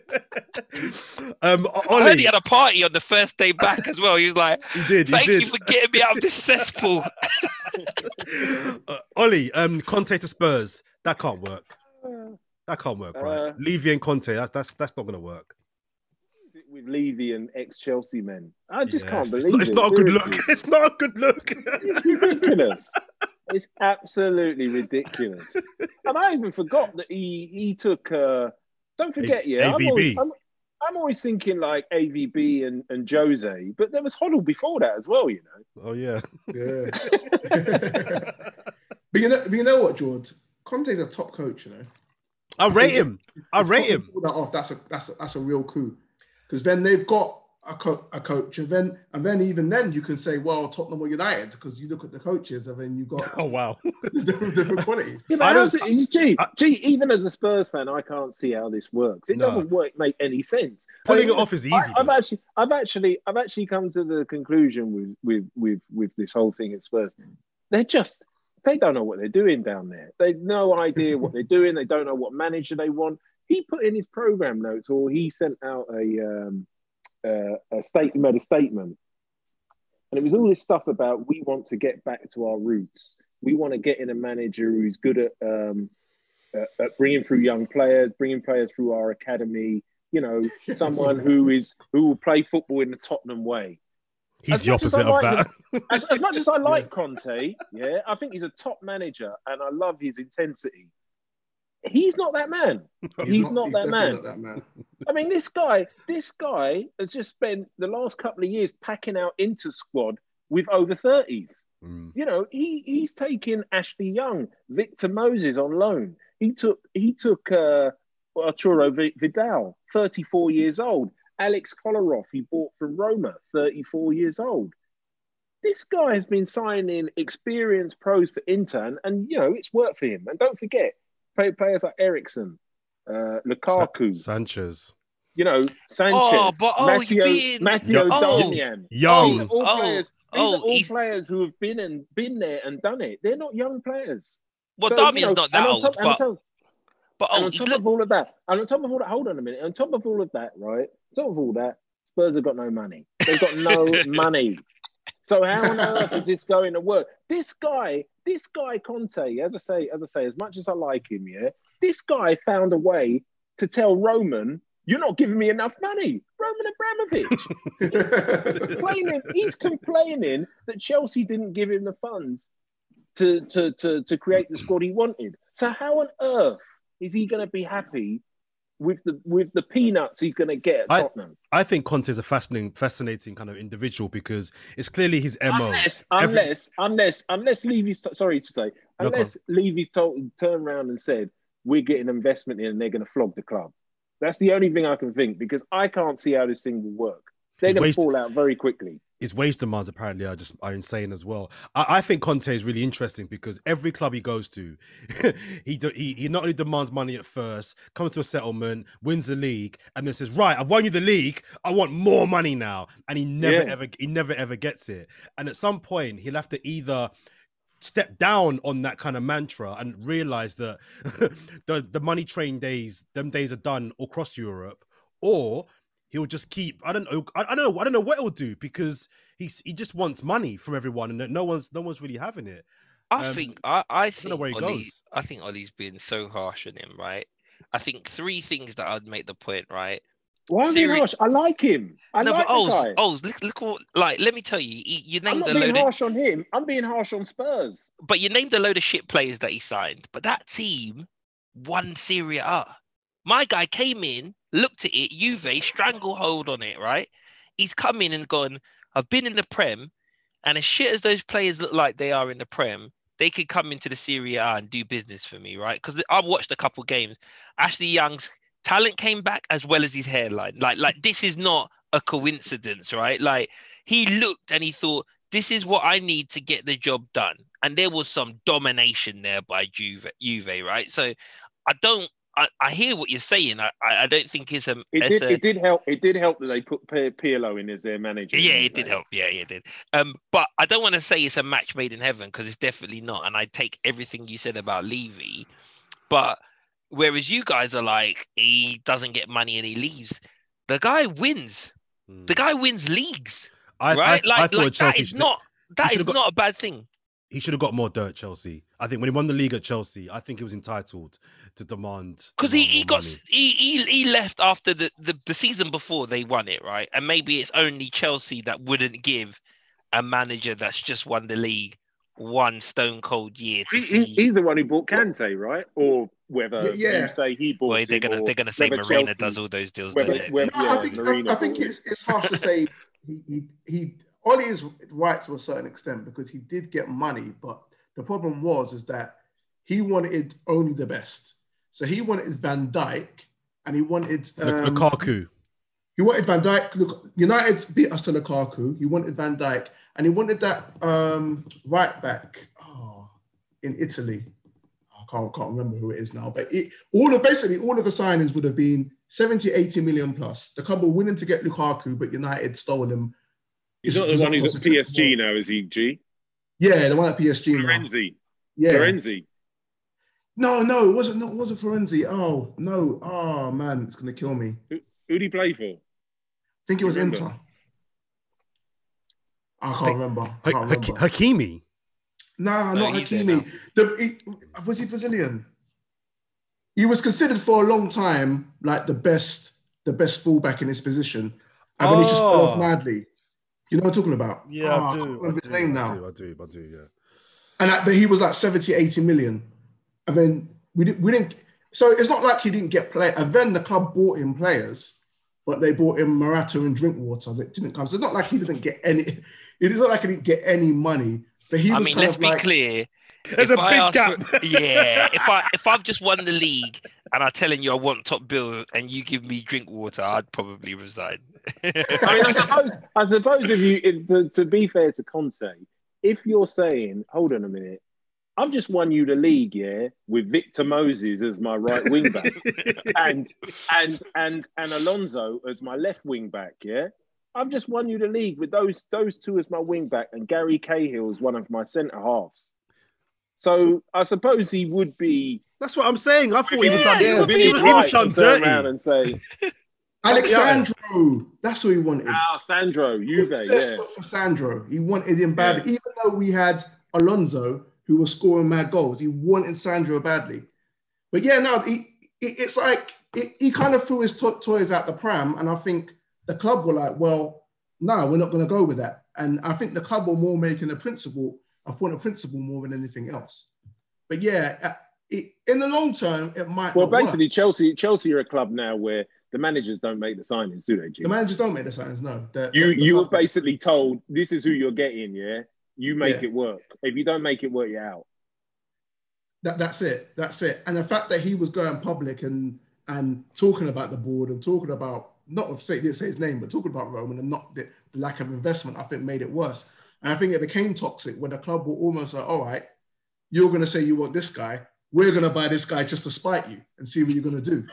um, Ollie, I heard he had a party on the first day back as well. He was like, he did, he thank did. you for getting me out of this cesspool. uh, Ollie, um, Conte to Spurs. That can't work. That can't work, right? Uh, Levy and Conte, that's that's that's not going to work. With Levy and ex-Chelsea men, I just yes, can't believe it's not, it's it. not a good look. It's not a good look. It's ridiculous. It's absolutely ridiculous. And I even forgot that he he took. Uh, don't forget, a- yeah, I'm always, I'm, I'm always thinking like A V B and, and Jose, but there was Hoddle before that as well, you know. Oh yeah, yeah. But you know, but you know what, George? Conte's a top coach, you know. I rate him. I rate him. Pull that off. That's a that's a, that's a real coup. Because then they've got a, co- a coach, and then and then even then you can say, well, Tottenham or United, because you look at the coaches, and then you got oh wow, different, different quality. Yeah, but how's it, gee, I, gee, even as a Spurs fan, I can't see how this works. It no. doesn't work make any sense. Pulling I mean, it off is easy. I, I've actually, I've actually, I've actually come to the conclusion with with with with this whole thing at Spurs. They're just. They don't know what they're doing down there. They've no idea what they're doing. They don't know what manager they want. He put in his program notes, or he sent out a um, uh, a state, made a statement, and it was all this stuff about we want to get back to our roots. We want to get in a manager who's good at um, uh, at bringing through young players, bringing players through our academy. You know, someone who is who will play football in the Tottenham way. He's as the opposite of like that. Him, as, as much as I like Conte, yeah, I think he's a top manager and I love his intensity. He's not that man. No, he's, he's not, he's that, man. not that man. I mean, this guy, this guy has just spent the last couple of years packing out Inter squad with over thirties. Mm. You know, he he's taken Ashley Young, Victor Moses on loan. He took he took uh, Arturo Vidal, thirty-four years old. Alex Kolarov, he bought from Roma, thirty-four years old. This guy has been signing experienced pros for Inter, and, and you know, it's worked for him. And don't forget, players like Ericsson, uh, Lukaku, Sa- Sanchez. You know, Sanchez, oh, but, oh, Matteo, being... Matteo oh, Darmian. Young. These are all oh, players, these oh, are all he's... players who have been and been there and done it. They're not young players. Well, so, Darmian's you know, not that old, top, but... Top, but oh, and on top look... of all of that, and on top of all that, hold on a minute. On top of all of that, right? On top of all that, Spurs have got no money. They've got no money. So how on earth is this going to work? This guy, this guy Conte, as I say, as I say, as much as I like him, yeah, this guy found a way to tell Roman, "You're not giving me enough money." Roman Abramovich. he's, complaining, he's complaining that Chelsea didn't give him the funds to, to, to, to create the squad he wanted. So how on earth is he going to be happy with the with the peanuts he's going to get at I, Tottenham? I think Conte is a fascinating, fascinating kind of individual because it's clearly his M O. Unless, Every... unless, unless, unless Levy's t- sorry to say, unless no, Levy's told turned around and said we're getting investment in and they're going to flog the club. That's the only thing I can think because I can't see how this thing will work. They're going to fall out very quickly. His wage demands apparently are just are insane as well. I, I think Conte is really interesting because every club he goes to, he, he he not only demands money at first, comes to a settlement, wins the league, and then says, "Right, I've won you the league. I want more money now," and he never yeah. ever he never ever gets it. And at some point, he'll have to either step down on that kind of mantra and realize that the the money train days, them days are done across Europe, or he'll just keep, I don't know, I, I don't know, I don't know what he'll do because he's he just wants money from everyone, and no one's no one's really having it. I Um, think I, I I don't think know where he Ollie, goes. I think Ollie's been so harsh on him, right? I think three things that I'd make the point, right? Why am I being Seri- harsh? I like him. I no, like but the Oz, guy. Oz, look, look what, like, let me tell you, he, you I'm named not a being load of, harsh on him. I'm being harsh on Spurs. but you named a load of shit players that he signed. But that team won Serie A. My guy came in, looked at it, Juve, stranglehold on it, right? He's come in and gone, I've been in the Prem, and as shit as those players look like they are in the Prem, they could come into the Serie A and do business for me, right? Because I've watched a couple games. Ashley Young's talent came back as well as his hairline. Like, like this is not a coincidence, right? Like, he looked and he thought, this is what I need to get the job done. And there was some domination there by Juve, Juve, right? So I don't, I, I hear what you're saying. I, I don't think it's a. It it's did. a, It did help. It did help that they put P- Pirlo in as their manager. Yeah, didn't it did they? help. Yeah, yeah, it did. Um, but I don't want to say it's a match made in heaven because it's definitely not. And I take everything you said about Levy, but whereas you guys are like, he doesn't get money and he leaves, the guy wins. Hmm. The guy wins leagues, I, right? I, like, I thought like Chelsea that is should- not that he is should've got- not a bad thing. He should have got more dirt, Chelsea. I think when he won the league at Chelsea, I think he was entitled to demand Because he, demand he more got money. he, he he left after the, the, the season before they won it, right? And maybe it's only Chelsea that wouldn't give a manager that's just won the league one stone cold year to He, see. he, he's the one who bought Kante, right? Or whether Yeah. you say he bought Well, him, they're gonna or they're gonna say whether Marina Chelsea- does all those deals, whether- don't they? whether- No, Yeah, I think Marina I, I think bought it's it's harsh to say he he, he Ollie is right to a certain extent because he did get money, but the problem was is that he wanted only the best. So he wanted Van Dijk and he wanted um, Lukaku. He wanted Van Dijk. Look, United beat us to Lukaku. He wanted Van Dijk and he wanted that um, right back oh, in Italy. I can't, can't remember who it is now, but it, all of basically all of the signings would have been seventy, eighty million plus. The club were willing to get Lukaku, but United stole him. He's not the one who's at P S G now, is he, G? Yeah, the one at P S G now. Florenzi. Yeah. Florenzi. No, no, it wasn't. No, it wasn't Florenzi. Oh no. Oh man, it's gonna kill me. Who, who did he play for? I think it was Remember? Inter. I can't Hey, remember. I Ha- can't Ha- remember. Hakimi. Nah, No, not he's there Hakimi. The, he, was he Brazilian? He was considered for a long time like the best, the best fullback in his position, and then he just fell off Oh. madly. You know what I'm talking about? Yeah, Ah, I can't do. remember I his do, name I now. do. I do. I do. Yeah. And that, but he was like seventy, eighty million. And then we didn't, we didn't, so it's not like he didn't get play. And then the club bought him players, but they bought him Morata and Drinkwater that didn't come. So it's not like he didn't get any, it is not like he didn't get any money, but he I was mean, kind let's of be like, clear. There's if a I big ask gap. For, yeah, if I if I've just won the league and I'm telling you I want top bill and you give me drink water, I'd probably resign. I mean, I suppose, I suppose if you, if, to, to be fair to Conte, if you're saying, hold on a minute, I've just won you the league, yeah, with Victor Moses as my right wing back and and and and Alonso as my left wing back, yeah. I've just won you the league with those those two as my wing back and Gary Cahill as one of my centre halves. So I suppose he would be. That's what I'm saying. I thought he was Yeah, done. he He, would was, be he was, he right was done to turn around dirty. and say, Alexandro, that's who he wanted. "Ah, Sandro, He you was there, yeah." desperate for Sandro. He wanted him badly. Even though we had Alonso, who was scoring mad goals, he wanted Sandro badly. But yeah, no, he, it, it's like it, he kind of threw his to- toys out the pram, and I think the club were like, well, no, we're not going to go with that. And I think the club were more making a principle, a point of principle more than anything else. But yeah, uh, it, in the long term, it might Well, not work. basically, Chelsea Chelsea are a club now where the managers don't make the signings, do they, Jim? The managers don't make the signs, no. The- You the- the you were club- basically told this is who you're getting, yeah. You make Yeah. it work. If you don't make it work, you're out. That, that's it. That's it. And the fact that he was going public and and talking about the board and talking about, not say, didn't say his name, but talking about Roman and not the, the lack of investment, I think made it worse. And I think it became toxic when the club were almost like, all right, you're going to say you want this guy. We're going to buy this guy just to spite you and see what you're going to do.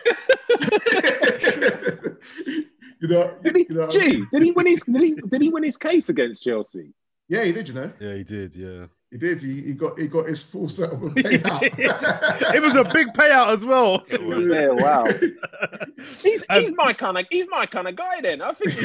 you know, Did he? you know, Gee, did he win his? Did he? Did he win his case against Chelsea? Yeah, he did, you know. Yeah, he did. Yeah. He did. He, he got he got his full settlement payout. It was a big payout as well. Yeah, wow. He's um, he's my kind of he's my kind of guy. Then I think.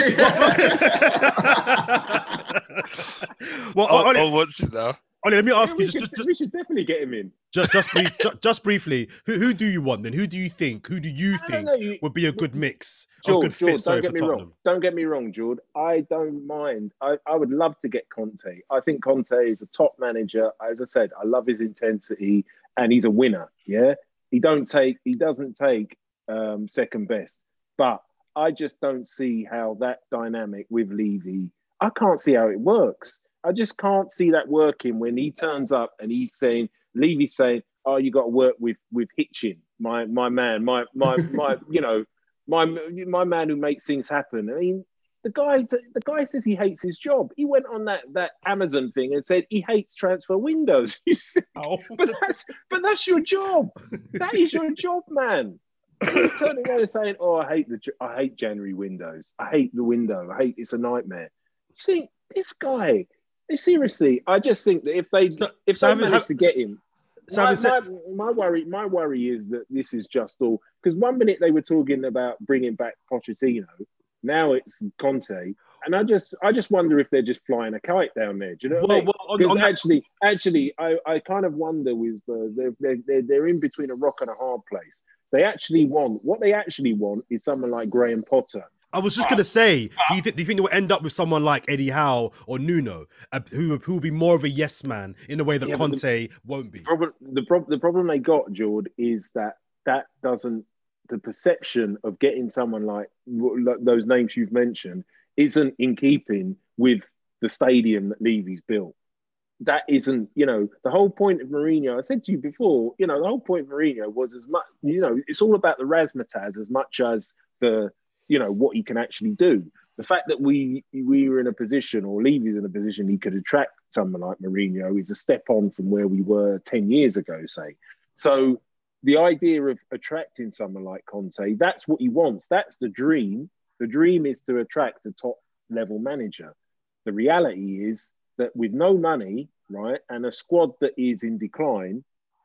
Well, oh, Ollie, oh, what's it now? Ollie, let me ask yeah, you. Just, should, just, just, we should definitely get him in. Just, just, brief, just, just briefly. Who, who do you want then? Who do you think? Who do you think you, would be a good mix? George, a good fit, George, sorry, don't get for me Tottenham. wrong. Don't get me wrong, George. I don't mind. I, I would love to get Conte. I think Conte is a top manager. As I said, I love his intensity, and he's a winner. Yeah, he don't take. He doesn't take um, second best. But I just don't see how that dynamic with Levy. I can't see how it works. I just can't see that working when he turns up and he's saying, Levy's saying, "Oh, you got to work with with Hitchin, my my man, my my my, you know." My my man who makes things happen. I mean, the guy the guy says he hates his job. He went on that, that Amazon thing and said he hates transfer windows. Oh. But that's but that's your job. That is your job, man. He's turning around and saying, "Oh, I hate the I hate January windows. I hate the window. I hate it's a nightmare." You see, this guy. Seriously, I just think that if they so, if so they manage have, to get him. So my, my, my worry, my worry is that this is just all because one minute they were talking about bringing back Pochettino, now it's Conte, and I just, I just wonder if they're just flying a kite down there. Do you know what well, I mean? Well, because actually, that... actually, I, I kind of wonder with uh, they're, they're they're in between a rock and a hard place. They actually want what they actually want is someone like Graham Potter. I was just uh, gonna say, uh, do you think do you think they will end up with someone like Eddie Howe or Nuno, uh, who who will be more of a yes man in a way that yeah, Conte the, won't be? Problem, the problem the problem they got, Jord, is that that doesn't the perception of getting someone like, like those names you've mentioned isn't in keeping with the stadium that Levy's built. That isn't, you know, the whole point of Mourinho. I said to you before, you know, the whole point of Mourinho was as much, you know, it's all about the razzmatazz as much as the. You know, what he can actually do. The fact that we we were in a position, or Levy's in a position, he could attract someone like Mourinho is a step on from where we were ten years ago, say. So the idea of attracting someone like Conte, that's what he wants. That's the dream. The dream is to attract a top level manager. The reality is that with no money, right, and a squad that is in decline,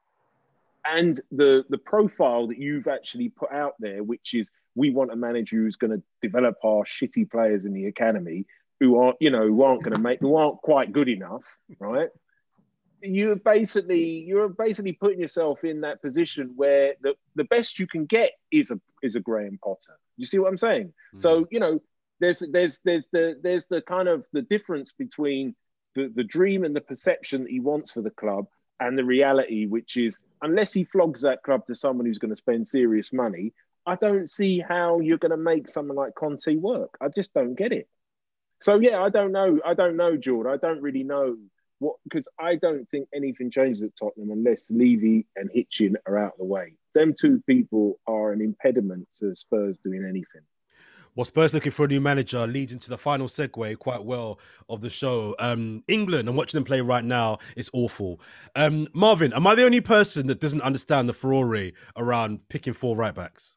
and the, the profile that you've actually put out there, which is we want a manager who's going to develop our shitty players in the academy who aren't, you know, who aren't going to make, who aren't quite good enough, right? You're basically, you're basically putting yourself in that position where the, the best you can get is a is a Graham Potter. You see what I'm saying? Mm-hmm. So, you know, there's there's there's the there's the kind of the difference between the, the dream and the perception that he wants for the club and the reality, which is unless he flogs that club to someone who's going to spend serious money, I don't see how you're going to make someone like Conte work. I just don't get it. So, yeah, I don't know. I don't know, Jordan. I don't really know what, because I don't think anything changes at Tottenham unless Levy and Hitchin are out of the way. Them two people are an impediment to Spurs doing anything. Well, Spurs looking for a new manager leads into the final segue quite well of the show. Um, England, I'm watching them play right now. It's awful. Um, Marvin, am I the only person that doesn't understand the furore around picking four right backs?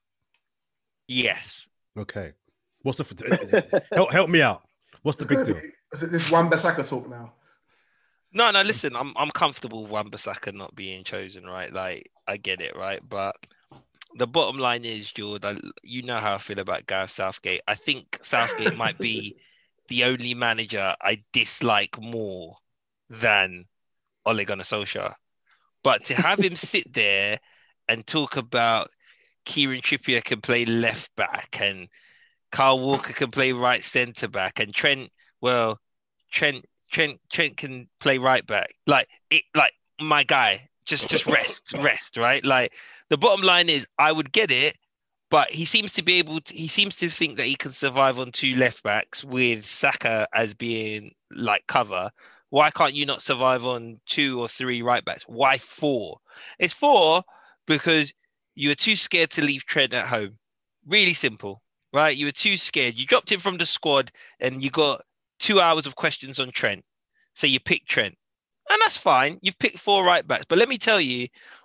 Yes. Okay. What's the help? Help me out. What's the big deal? Is it this Wan-Bissaka talk now? No, no. Listen, I'm I'm comfortable with Wan-Bissaka not being chosen, right? Like I get it, right? But the bottom line is, Jordan, you know how I feel about Gareth Southgate. I think Southgate might be the only manager I dislike more than Ole Gunnar Solskjaer. But to have him sit there and talk about Kieran Trippier can play left back and Kyle Walker can play right centre back and Trent, well, Trent, Trent, Trent can play right back. Like it, like my guy, just, just rest, rest, right? Like the bottom line is, I would get it, but he seems to be able to. He seems to think that he can survive on two left backs with Saka as being like cover. Why can't you not survive on two or three right backs? Why four? It's four because you were too scared to leave Trent at home. Really simple, right? You were too scared. You dropped him from the squad and you got two hours of questions on Trent. So you picked Trent. And that's fine. You've picked four right backs. But let me tell you,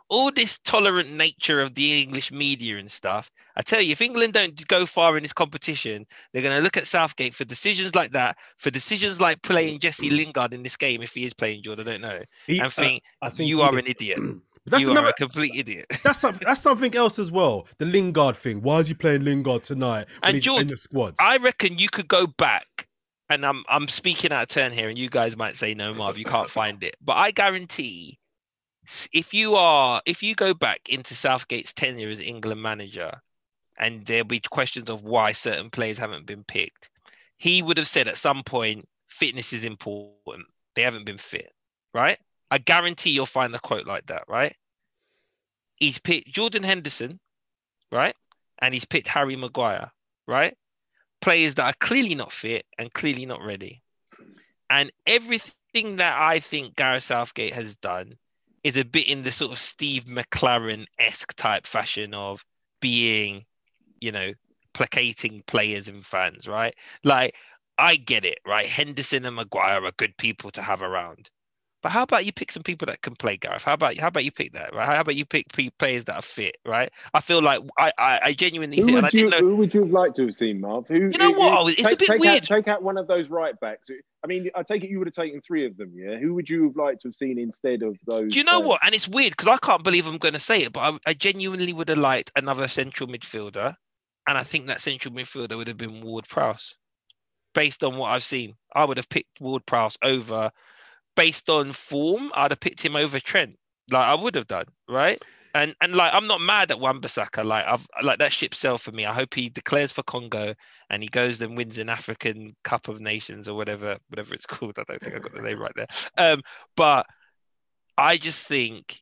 all this tolerant nature of the English media and stuff. I tell you, if England don't go far in this competition, they're going to look at Southgate for decisions like that, for decisions like playing Jesse Lingard in this game, if he is playing, Jordan, I don't know, he, and think, uh, I think you are an idiot. That's you another, are a complete idiot. That's some, that's something else as well. The Lingard thing. Why is he playing Lingard tonight when and he's George, in the squad? I reckon you could go back, and I'm I'm speaking out of turn here, and you guys might say, no, Marv, you can't find it. But I guarantee, if you are, if you go back into Southgate's tenure as England manager, and there'll be questions of why certain players haven't been picked, he would have said at some point, fitness is important. They haven't been fit, right? I guarantee you'll find the quote like that, right? He's picked Jordan Henderson, right? And he's picked Harry Maguire, right? Players that are clearly not fit and clearly not ready. And everything that I think Gareth Southgate has done is a bit in the sort of Steve McLaren-esque type fashion of being, you know, placating players and fans, right? Like, I get it, right? Henderson and Maguire are good people to have around. But how about you pick some people that can play, Gareth? How about how about you pick that, right? How about you pick players that are fit, right? I feel like I I, I genuinely who think. Would and I you, didn't know, who would you have liked to have seen, Marv? Who, you know who, what? Who, it's take, a bit take weird. Out, take out one of those right backs. I mean, I take it you would have taken three of them, yeah? Who would you have liked to have seen instead of those? Do you know players? what? And it's weird because I can't believe I'm going to say it, but I, I genuinely would have liked another central midfielder, and I think that central midfielder would have been Ward-Prowse. Based on what I've seen, I would have picked Ward-Prowse over. Based on form, I'd have picked him over Trent. Like I would have done, right? And and like I'm not mad at Wan-Bissaka. Like I've like that ship sailed for me. I hope he declares for Congo and he goes and wins an African Cup of Nations or whatever, whatever it's called. I don't think I got the name right there. Um, but I just think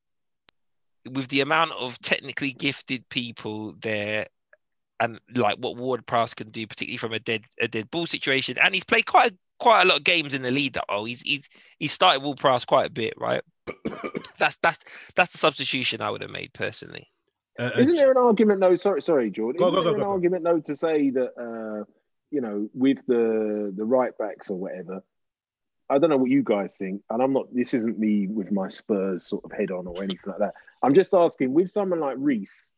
with the amount of technically gifted people there, and like what Ward-Prowse can do, particularly from a dead a dead ball situation, and he's played quite a quite a lot of games in the lead up. Oh, he's he's he started Ward-Prowse quite a bit, right? that's that's that's the substitution I would have made personally. Uh, Isn't there an argument though? Sorry, sorry, Jordan. Go, Isn't go, there go, an go, argument though to say that uh, you know, with the the right backs or whatever? I don't know what you guys think, and I'm not. This isn't me with my Spurs sort of head on or anything like that. I'm just asking, with someone like Reece,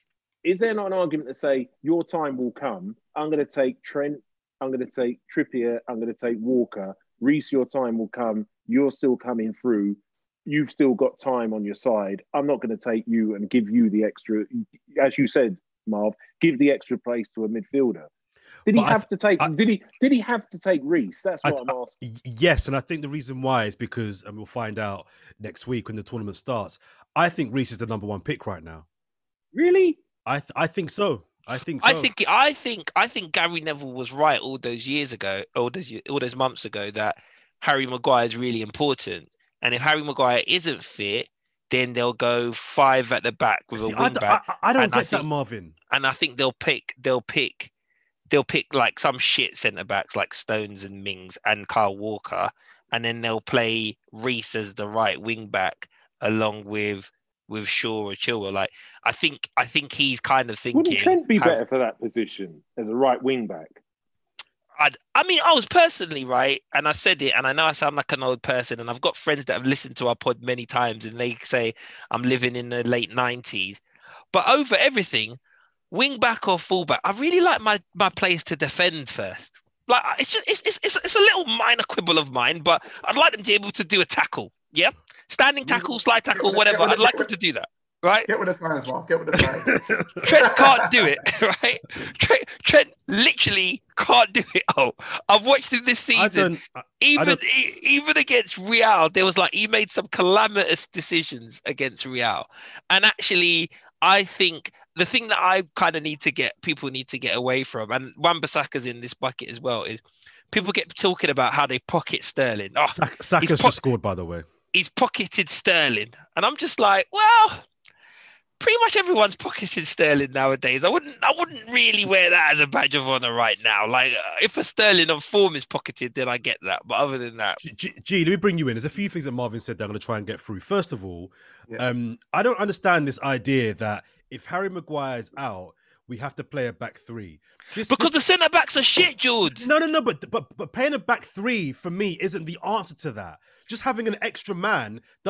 is there not an argument to say your time will come? I'm going to take Trent. I'm going to take Trippier. I'm going to take Walker. Reece, your time will come. You're still coming through. You've still got time on your side. I'm not going to take you and give you the extra, as you said, Marv, give the extra place to a midfielder. Did he but have I, to take? I, did he? Did he have to take Reece? That's what I, I'm asking. Yes, and I think the reason why is because, and we'll find out next week when the tournament starts. I think Reece is the number one pick right now. Really? I th- I think so. I think so. I think I think I think Gary Neville was right all those years ago, all those all those months ago, that Harry Maguire is really important. And if Harry Maguire isn't fit, then they'll go five at the back with See, a wing I, back. I, I don't and get I think, that, Marvin. And I think they'll pick they'll pick they'll pick like some shit centre backs like Stones and Mings and Kyle Walker, and then they'll play Reece as the right wing back along with with Shaw or Chilwell. Like I think I think he's kind of thinking. Wouldn't Trent be how, better for that position as a right wing back? I'd, I mean, I was personally right, and I said it, and I know I sound like an old person, and I've got friends that have listened to our pod many times, and they say I'm living in the late nineties. But over everything, wing back or full back, I really like my my players to defend first. Like it's just it's it's it's, it's a little minor quibble of mine, but I'd like them to be able to do a tackle. Yeah, standing tackle, slide tackle, whatever. I'd like them to do that. Right? Get with the times, Mark. Get with the times. Trent can't do it, right? Trent, Trent literally can't do it. Oh, I've watched him this season. I I, even I e- even against Real, there was like he made some calamitous decisions against Real. And actually, I think the thing that I kind of need to get people need to get away from, and Wan-Bissaka's in this bucket as well, is people get talking about how they pocket Sterling. Oh, Saka's po- just scored, by the way. He's pocketed Sterling, and I'm just like, well. Pretty much everyone's pocketing Sterling nowadays. I wouldn't, I wouldn't really wear that as a badge of honor right now. Like, uh, if a Sterling on form is pocketed, then I get that. But other than that, G, G let me bring you in. There's a few things that Marvin said that I'm going to try and get through. First of all, yeah. um, I don't understand this idea that if Harry Maguire is out, we have to play a back three. This, because this... the centre backs are shit, George. No, no, no. But but but playing a back three for me isn't the answer to that. Just having an extra man doesn't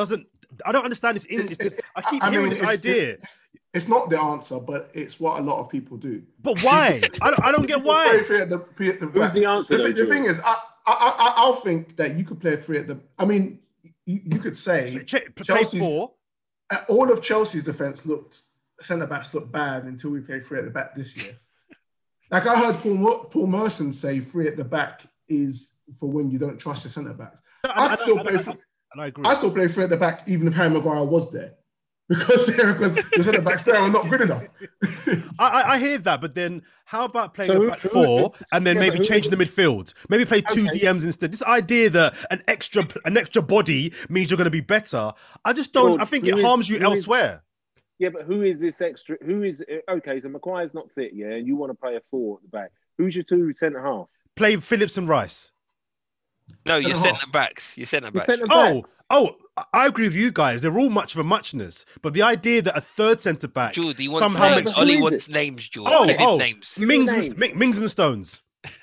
I don't understand this English. This, I keep I hearing mean, this it's, idea. It's, it's not the answer, but it's what a lot of people do. But why? I don't, I don't get why. Play free at the, free at the Who's back. the answer? The, though, the thing is, I, I, I, I'll think that you could play free at the. I mean, you, you could say Ch- play Chelsea's, four. all of Chelsea's defense looked centre backs looked bad until we played free at the back this year. Like I heard Paul Paul Merson say, free at the back is for when you don't trust your centre backs. I, I still I, play. I, I, and I agree. I still play free at the back, even if Harry Maguire was there, because because the centre backs there are not good enough. I, I hear that, but then how about playing so a back four and then yeah, maybe changing the midfield? Maybe play two okay. D Ms instead. This idea that an extra an extra body means you're going to be better, I just don't. George, I think it harms you elsewhere. Is, yeah, but who is this extra? Who is okay? So Maguire's not fit, yeah, and you want to play a four at the back. Who's your two centre half? Play Phillips and Rice. No, you're centre backs. You're centre backs. Oh, oh, I agree with you guys. They're all much of a muchness, but the idea that a third centre back George, he wants somehow names. makes Ollie wants names, George. Oh, oh, names. Mings, and, Mings and Stones.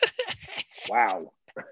Wow.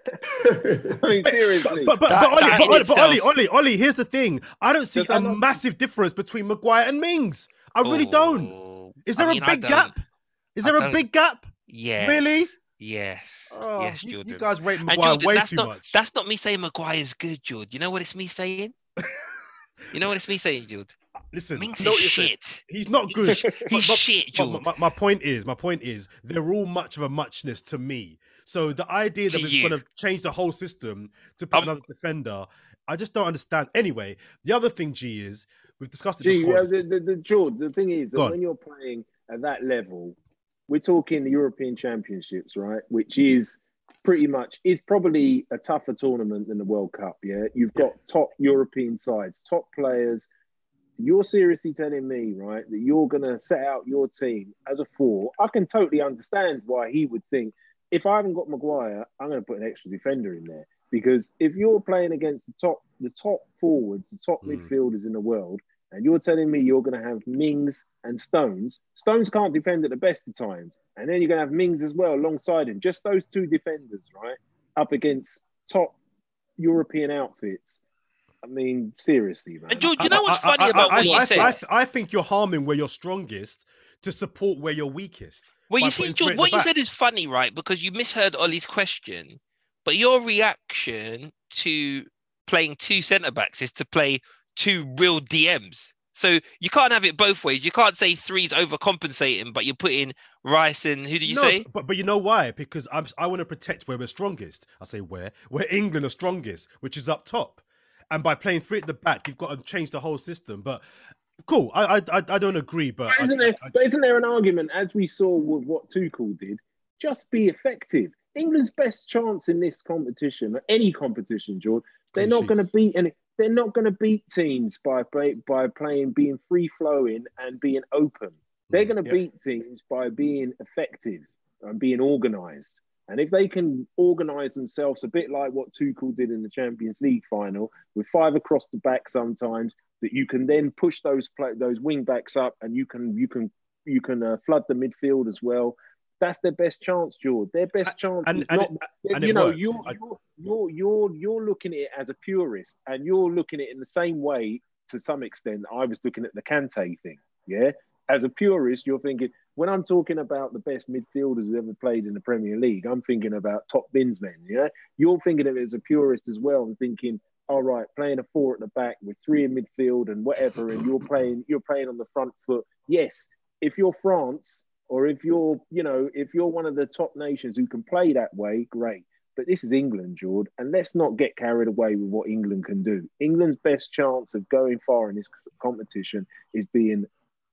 I mean, seriously. But but, that, but, Ollie, but, but Ollie, Ollie, Ollie, here's the thing. I don't see Does a massive difference between Maguire and Mings. I really oh, don't. Is there I mean, a big gap? Is there a big gap? Yes. Really? Yes. Oh, yes, Jordan. You, you guys rate Maguire Jordan, way too not, much. That's not me saying Maguire's good, Jordan. You know what it's me saying? You know what it's me saying, Jordan? Listen, Mings is shit. He's not good. He's but, shit, Jordan. My, my, my point is, my point is, they're all much of a muchness to me. So the idea that we're going to change the whole system to put um, another defender, I just don't understand. Anyway, the other thing, G, is we've discussed it G, before. Uh, the, the, the, George, the thing is, that when you're playing at that level, we're talking the European Championships, right? Which is pretty much, is probably a tougher tournament than the World Cup, yeah? You've got top European sides, top players. You're seriously telling me, right, that you're going to set out your team as a four. I can totally understand why he would think, if I haven't got Maguire, I'm going to put an extra defender in there. Because if you're playing against the top, the top forwards, the top mm. midfielders in the world, and you're telling me you're going to have Mings and Stones. Stones can't defend at the best of times. And then you're going to have Mings as well alongside him. Just those two defenders, right? Up against top European outfits. I mean, seriously, man. And George, you know what's I, funny I, about I, what I, you I, said? I, I think you're harming where you're strongest to support where you're weakest. Well, you see, George, what you said is funny, right? Because you misheard Ollie's question. But your reaction to playing two centre-backs is to play two real D Ms. So you can't have it both ways. You can't say three's overcompensating, but you're putting Rice and who did you no, say? But but you know why? Because I'm I want to protect where we're strongest. I say where where England are strongest, which is up top. And by playing three at the back, you've got to change the whole system. But cool, I I I don't agree. But, but isn't I, there? I, but isn't there an argument, as we saw with what Tuchel did? Just be effective. England's best chance in this competition, or any competition, George, they're not going to beat any. They're not going to beat teams by play, by playing, being free flowing and being open. They're going to yep. beat teams by being effective and being organised. And if they can organise themselves a bit like what Tuchel did in the Champions League final, with five across the back sometimes, that you can then push those play, those wing backs up, and you can you can you can uh, flood the midfield as well. That's their best chance, George. Their best chance and, is and not. It, and you know, works. you're, I... you're you're you're you're looking at it as a purist, and you're looking at it in the same way to some extent I was looking at the Kante thing. Yeah, as a purist, you're thinking when I'm talking about the best midfielders who ever played in the Premier League, I'm thinking about top bins men. Yeah, you're thinking of it as a purist as well, and thinking, all right, playing a four at the back with three in midfield and whatever, and you're playing you're playing on the front foot. Yes, if you're France. Or if you're, you know, if you're one of the top nations who can play that way, great. But this is England, George, and let's not get carried away with what England can do. England's best chance of going far in this competition is being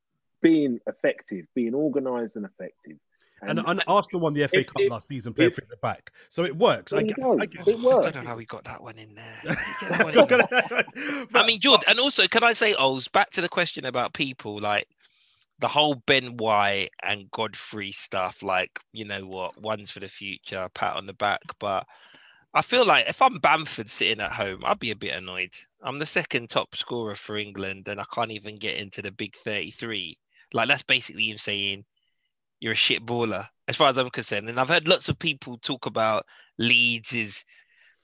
being effective, being organised and effective. And, and, and Arsenal won the F A Cup it, last season, playing at the back, so it works. I, get, I, get, it works. I don't know how we got that one in there. One in there. but, I mean, George, but, and also, can I say, Ols, back to the question about people like. The whole Ben White and Godfrey stuff, like, you know what, one's for the future, pat on the back. But I feel like if I'm Bamford sitting at home, I'd be a bit annoyed. I'm the second top scorer for England and I can't even get into the big thirty-three. Like, that's basically you saying you're a shit baller, as far as I'm concerned. And I've heard lots of people talk about Leeds is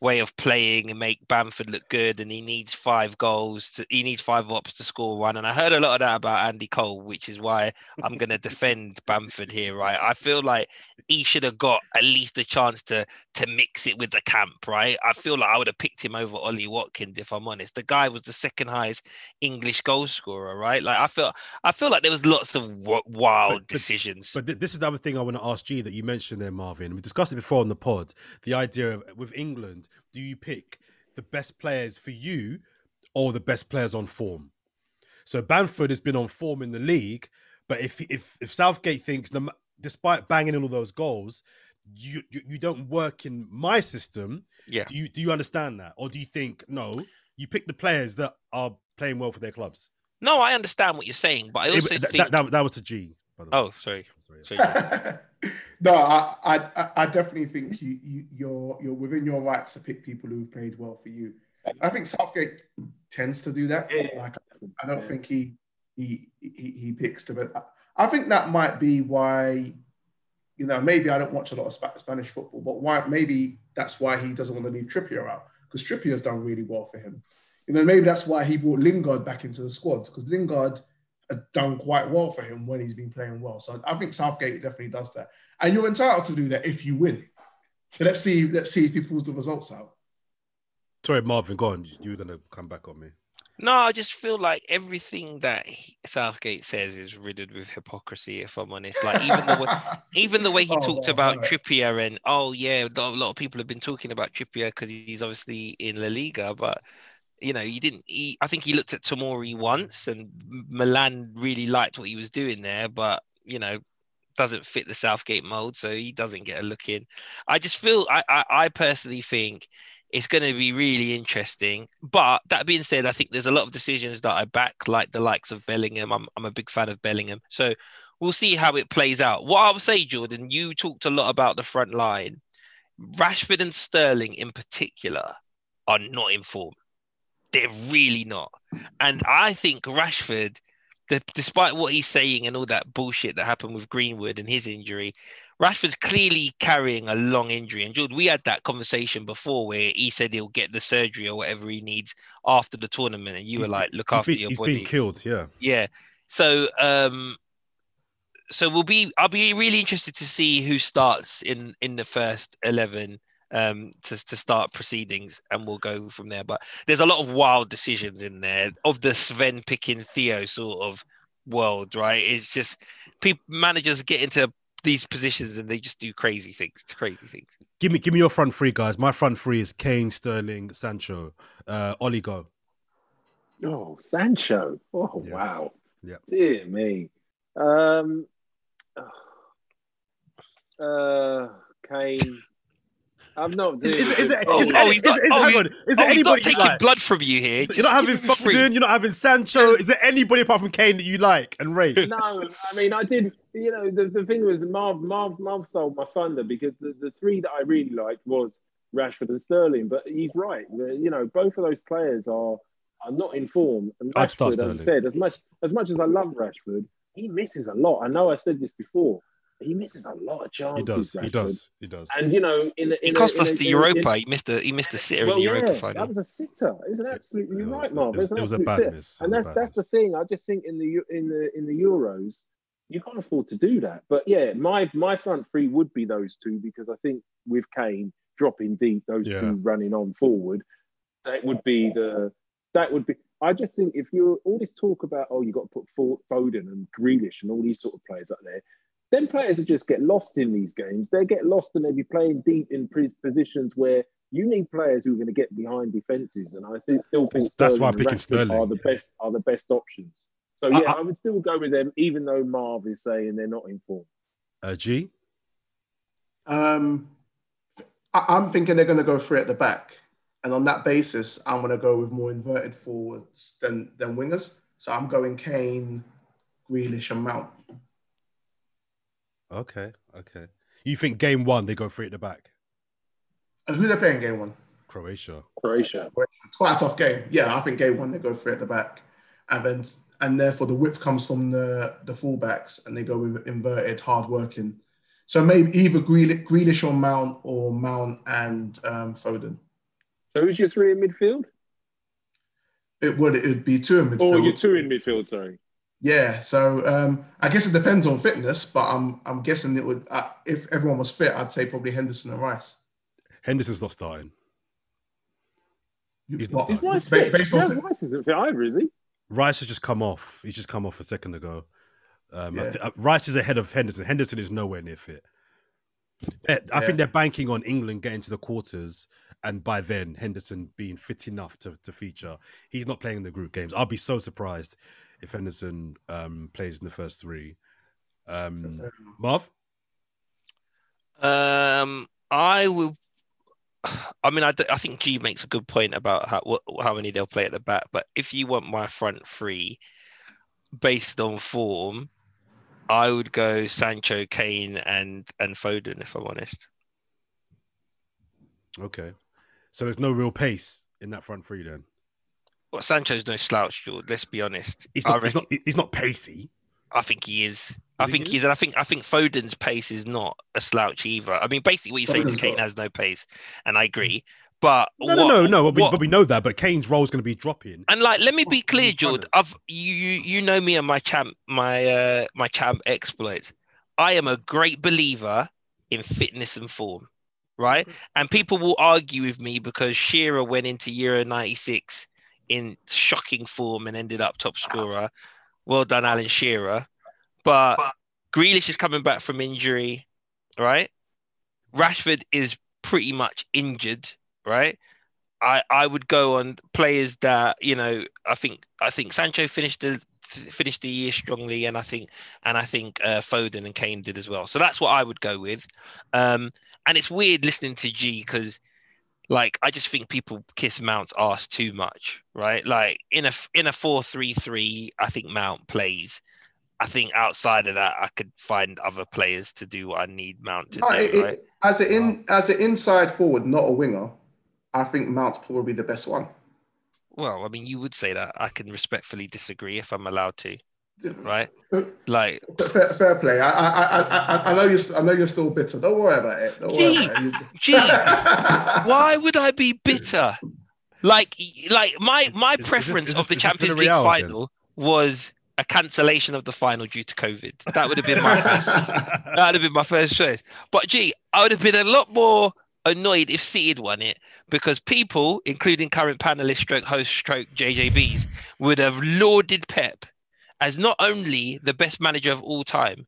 way of playing and make Bamford look good, and he needs five goals. To, he needs five ops to score one. And I heard a lot of that about Andy Cole, which is why I'm going to defend Bamford here, right? I feel like he should have got at least a chance to to mix it with the camp, right? I feel like I would have picked him over Ollie Watkins, if I'm honest. The guy was the second highest English goal scorer, right? Like I feel, I feel like there was lots of w- wild but, decisions. But, but this is the other thing I want to ask G that you mentioned there, Marvin. We discussed it before on the pod. The idea of with England, do you pick the best players for you or the best players on form? So Bamford has been on form in the league, but if if if Southgate thinks, despite banging in all those goals, you, you you don't work in my system. Yeah. Do you do you understand that, or do you think no? You pick the players that are playing well for their clubs. No, I understand what you're saying, but I also it, think that, that, that was a G. By the way. Oh, sorry. sorry no, I, I I definitely think you, you you're you're within your rights to pick people who've played well for you. I think Southgate tends to do that. Like I don't think he he he, he picks the. I think that might be why. You know, maybe I don't watch a lot of Spanish football, but why? Maybe that's why he doesn't want to leave Trippier out, because Trippier's done really well for him. You know, maybe that's why he brought Lingard back into the squad, because Lingard had done quite well for him when he's been playing well. So I think Southgate definitely does that, and you're entitled to do that if you win. So let's see, let's see if he pulls the results out. Sorry, Marvin, go on. You were going to come back on me. No, I just feel like everything that he, Southgate says is riddled with hypocrisy, if I'm honest. Like even the way, even the way he oh, talked oh, about oh. Trippier and, oh yeah, a lot of people have been talking about Trippier because he's obviously in La Liga, but you know, you didn't, he, I think he looked at Tomori once and Milan really liked what he was doing there, but you know, doesn't fit the Southgate mold, so he doesn't get a look in. I just feel, I, I, I personally think it's going to be really interesting. But that being said, I think there's a lot of decisions that I back, like the likes of Bellingham. I'm, I'm a big fan of Bellingham. So we'll see how it plays out. What I would say, Jordan, you talked a lot about the front line. Rashford and Sterling in particular are not in form. They're really not. And I think Rashford, the, despite what he's saying and all that bullshit that happened with Greenwood and his injury, Rashford's clearly carrying a long injury. And Jordan, we had that conversation before where he said he'll get the surgery or whatever he needs after the tournament. And you he's were like, look been, after he's your he's body. He's been killed, yeah. Yeah. So, um, so we'll be, I'll be really interested to see who starts in, in the first eleven um, to, to start proceedings, and we'll go from there. But there's a lot of wild decisions in there of the Sven picking Theo sort of world, right? It's just people, managers get into these positions and they just do crazy things, crazy things. Give me, give me your front three, guys. My front three is Kane, Sterling, Sancho. Uh, Ollie, go. Oh, Sancho! Oh, yeah. wow! Yeah. Dear me. Um. Uh, Kane. I'm not doing. Is, is, is, it, oh, is, oh, he's not, is, is, oh, hang he, on. Is oh, there he's anybody not taking you like? blood from you here. You're not having Foden. You're not having Sancho. Is there anybody apart from Kane that you like and rate? No, I mean I did. You know, the, the thing was Marv Marv Marv stole my thunder because the, the three that I really liked was Rashford and Sterling. But he's right. The, you know, both of those players are are not in form. And I'd start Rashford, Sterling. as I said, as much as much as I love Rashford, he misses a lot. I know I said this before. He misses a lot of chances. He does. Rashford. He does. He does. And you know, in, in he a, cost in us a, the in Europa. A, he missed a he missed a sitter well, in the yeah, Europa final. That was a sitter. It was an absolute. You're right, Marv. It was, it was, it was a absolute bad sitter. miss. And that's that's miss. the thing. I just think in the in the in the Euros, you can't afford to do that. But yeah, my my front three would be those two because I think with Kane dropping deep, those yeah. two running on forward, that would be the that would be. I just think if you're all this talk about oh you got to put Foden and Grealish and all these sort of players up there. Then players that just get lost in these games. They get lost and they be playing deep in positions where you need players who are going to get behind defenses. And I think, still think that's Sterling why I'm picking Sterling are the best are the best options. So yeah, I, I, I would still go with them, even though Marv is saying they're not in form. Uh, G. Um, I, I'm thinking they're going to go three at the back, and on that basis, I'm going to go with more inverted forwards than than wingers. So I'm going Kane, Grealish, and Mount. Okay, okay. You think game one they go three at the back? Uh, who they playing game one? Croatia. Croatia. It's quite a tough game. Yeah, I think game one they go three at the back, and then and therefore the width comes from the the fullbacks, and they go with inverted, hard working. So maybe either Grealish, Grealish or Mount, or Mount and um, Foden. So who's your three in midfield? It would it'd be two in midfield. Oh, you're two in midfield. Sorry. Yeah, so um, I guess it depends on fitness, but I'm I'm guessing it would. Uh, if everyone was fit, I'd say probably Henderson and Rice. Henderson's not starting. You, He's what, Is Rice ba- fit? based Yeah, on fit- Rice isn't fit either, is he? Rice has just come off. He's just come off a second ago. Um, I Yeah. th- uh, Rice is ahead of Henderson. Henderson is nowhere near fit. Eh, I Yeah. think they're banking on England getting to the quarters, and by then Henderson being fit enough to, to feature. He's not playing in the group games. I'll be so surprised if Henderson um, plays in the first three. Um, Marv? Um, I will. I mean, I, d- I think G makes a good point about how wh- how many they'll play at the back. But if you want my front three based on form, I would go Sancho, Kane, and and Foden. If I'm honest. Okay. So there's no real pace in that front three then? Well, Sancho's no slouch, George. Let's be honest. He's I not, he's reckon- not, he's not pacey. I think he is. I You think think he he's, and I think I think Foden's pace is not a slouch either. I mean, basically, what you're saying is Foden's Kane not. has no pace, and I agree. But No, no, what- no, no. But we, what- but we know that. But Kane's role is going to be dropping. And like, let me be Oh, clear, he's done George. this. I've you you you know me and my champ my uh my champ exploits. I am a great believer in fitness and form, right? And people will argue with me because Shearer went into Euro ninety-six in shocking form and ended up top scorer. Well done, Alan Shearer. But Grealish is coming back from injury, right? Rashford is pretty much injured, right? I, I would go on players that, you know, I think I think Sancho finished the finished the year strongly, and I think and I think uh, Foden and Kane did as well. So that's what I would go with. Um, and it's weird listening to G because, like, I just think people kiss Mount's arse too much, right? Like in a in a four three three, I think Mount plays. I think outside of that, I could find other players to do what I need Mount to No, do. it- it- Right? as an in as an inside forward, not a winger. I think Mount's probably the best one. Well, I mean, you would say that. I can respectfully disagree if I'm allowed to, right? Like, Fair, fair play. I, I, I, I, I know you're, st- I know you're still bitter. Don't worry about it. Don't worry Gee, about it. gee, why would I be bitter? Like, like my my Is- is this- preference is of the this- is this Champions League Villarreal then? final was a cancellation of the final due to COVID. That would have been my first. That would have been my first choice. But gee, I would have been a lot more annoyed if City had won it because people, including current panelist, stroke host, stroke J J Bs, would have lauded Pep as not only the best manager of all time,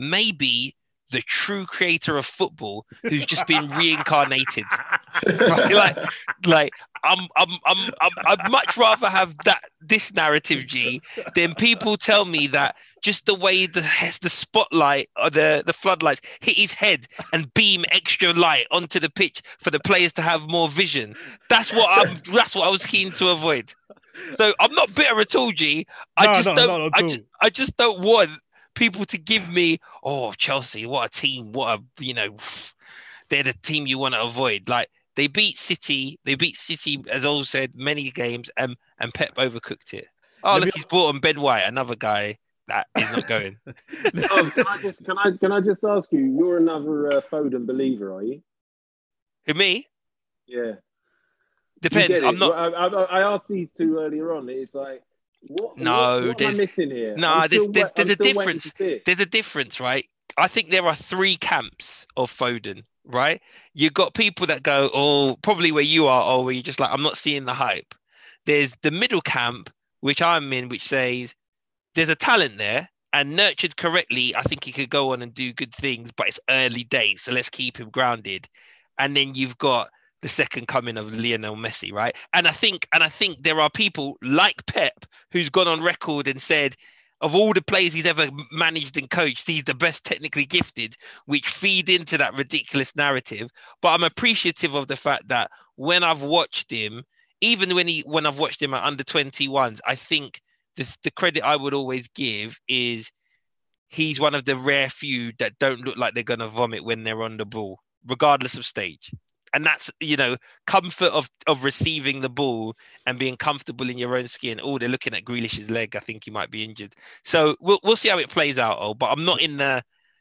maybe the true creator of football who's just been reincarnated. Right? Like, like I'm, I'm, I'm, I'm, I'd much rather have that this narrative, G, than people tell me that just the way the the spotlight or the the floodlights hit his head and beam extra light onto the pitch for the players to have more vision. That's what I'm. That's what I was keen to avoid. So I'm not bitter at all, G. I No, just no, don't. not at I all. just, I just don't want people to give me, oh, Chelsea, what a team, what a, you know, they're the team you want to avoid. Like, they beat City, they beat City, as all said, many games, and, and Pep overcooked it. Oh, Let look, me- he's brought on Ben White, another guy that is not going. Oh, can I just can I can I just ask you? You're another uh, Foden believer, are you? Who, me? Yeah. You Depends. get it? I'm not. Well, I, I, I asked these two earlier on. It's like, what? No, what, what am I there's- missing here? no, I'm there's- still there's- wait- there's I'm a still waiting difference. to see it. There's a difference, right? I think there are three camps of Foden, right? You've got people that go, oh, probably where you are, or where you're just like, I'm not seeing the hype. There's the middle camp, which I'm in, which says there's a talent there, and nurtured correctly, I think he could go on and do good things, but it's early days, so let's keep him grounded. And then you've got the second coming of Lionel Messi, right? And I think, and I think there are people like Pep who's gone on record and said, of all the players he's ever managed and coached, he's the best technically gifted, which feed into that ridiculous narrative. But I'm appreciative of the fact that when I've watched him, even when he when I've watched him at under twenty-ones, I think the, the credit I would always give is he's one of the rare few that don't look like they're going to vomit when they're on the ball, regardless of stage. And that's, you know, comfort of, of receiving the ball and being comfortable in your own skin. Oh, they're looking at Grealish's leg. I think he might be injured. So we'll we'll see how it plays out. Oh, but I'm not in the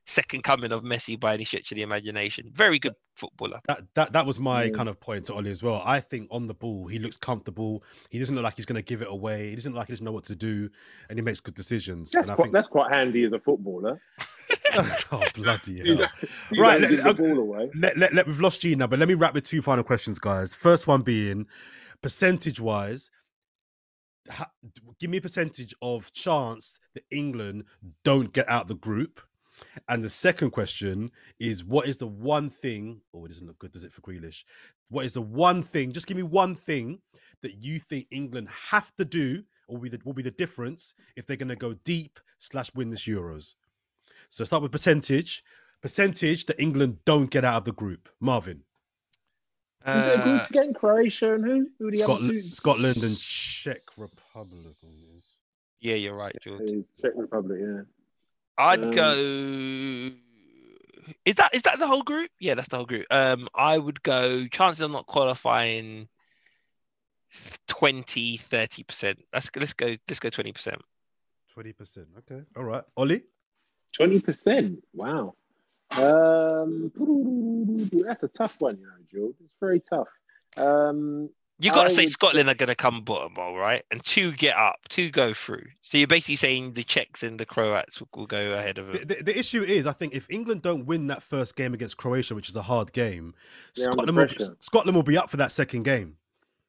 second coming of Messi by any stretch of the imagination. Very good footballer. That that that was my Yeah. kind of point to Ollie as well. I think on the ball, he looks comfortable. He doesn't look like he's going to give it away. He doesn't look like he doesn't know what to do, and he makes good decisions. That's and quite, I think, that's quite handy as a footballer. oh bloody You hell! don't- you Right, don't let- give the okay. ball away. Let, let, let, we've lost G now, but let me wrap with two final questions, guys. First one being percentage wise, ha, give me a percentage of chance that England don't get out the group. And the second question is, what is the one thing, oh, it doesn't look good, does it, for Grealish? What is the one thing, just give me one thing that you think England have to do, or will be the, will be the difference if they're going to go deep slash win this Euros? So start with percentage. Percentage that England don't get out of the group. Marvin. Is it a group Uh, again? Croatia and who? Who are the other Scotland, two? Scotland and Czech Republic. yeah, you're right, George. Is Czech Republic, yeah. I'd Um, go. Is that is that the whole group? Yeah, that's the whole group. Um, I would go. Chances of not qualifying twenty, thirty percent. Let's let's go. Let's go twenty percent. twenty percent. Okay. All right. Ollie? twenty percent. Wow. Um, that's a tough one, you know, George. It's very tough. Um, You got I to say would- Scotland are going to come bottom, all right, and two get up, two go through. So you're basically saying the Czechs and the Croats will, will go ahead of The, them. the, the issue is, I think if England don't win that first game against Croatia, which is a hard game, They're under Scotland will, pressure. Scotland will be up for that second game.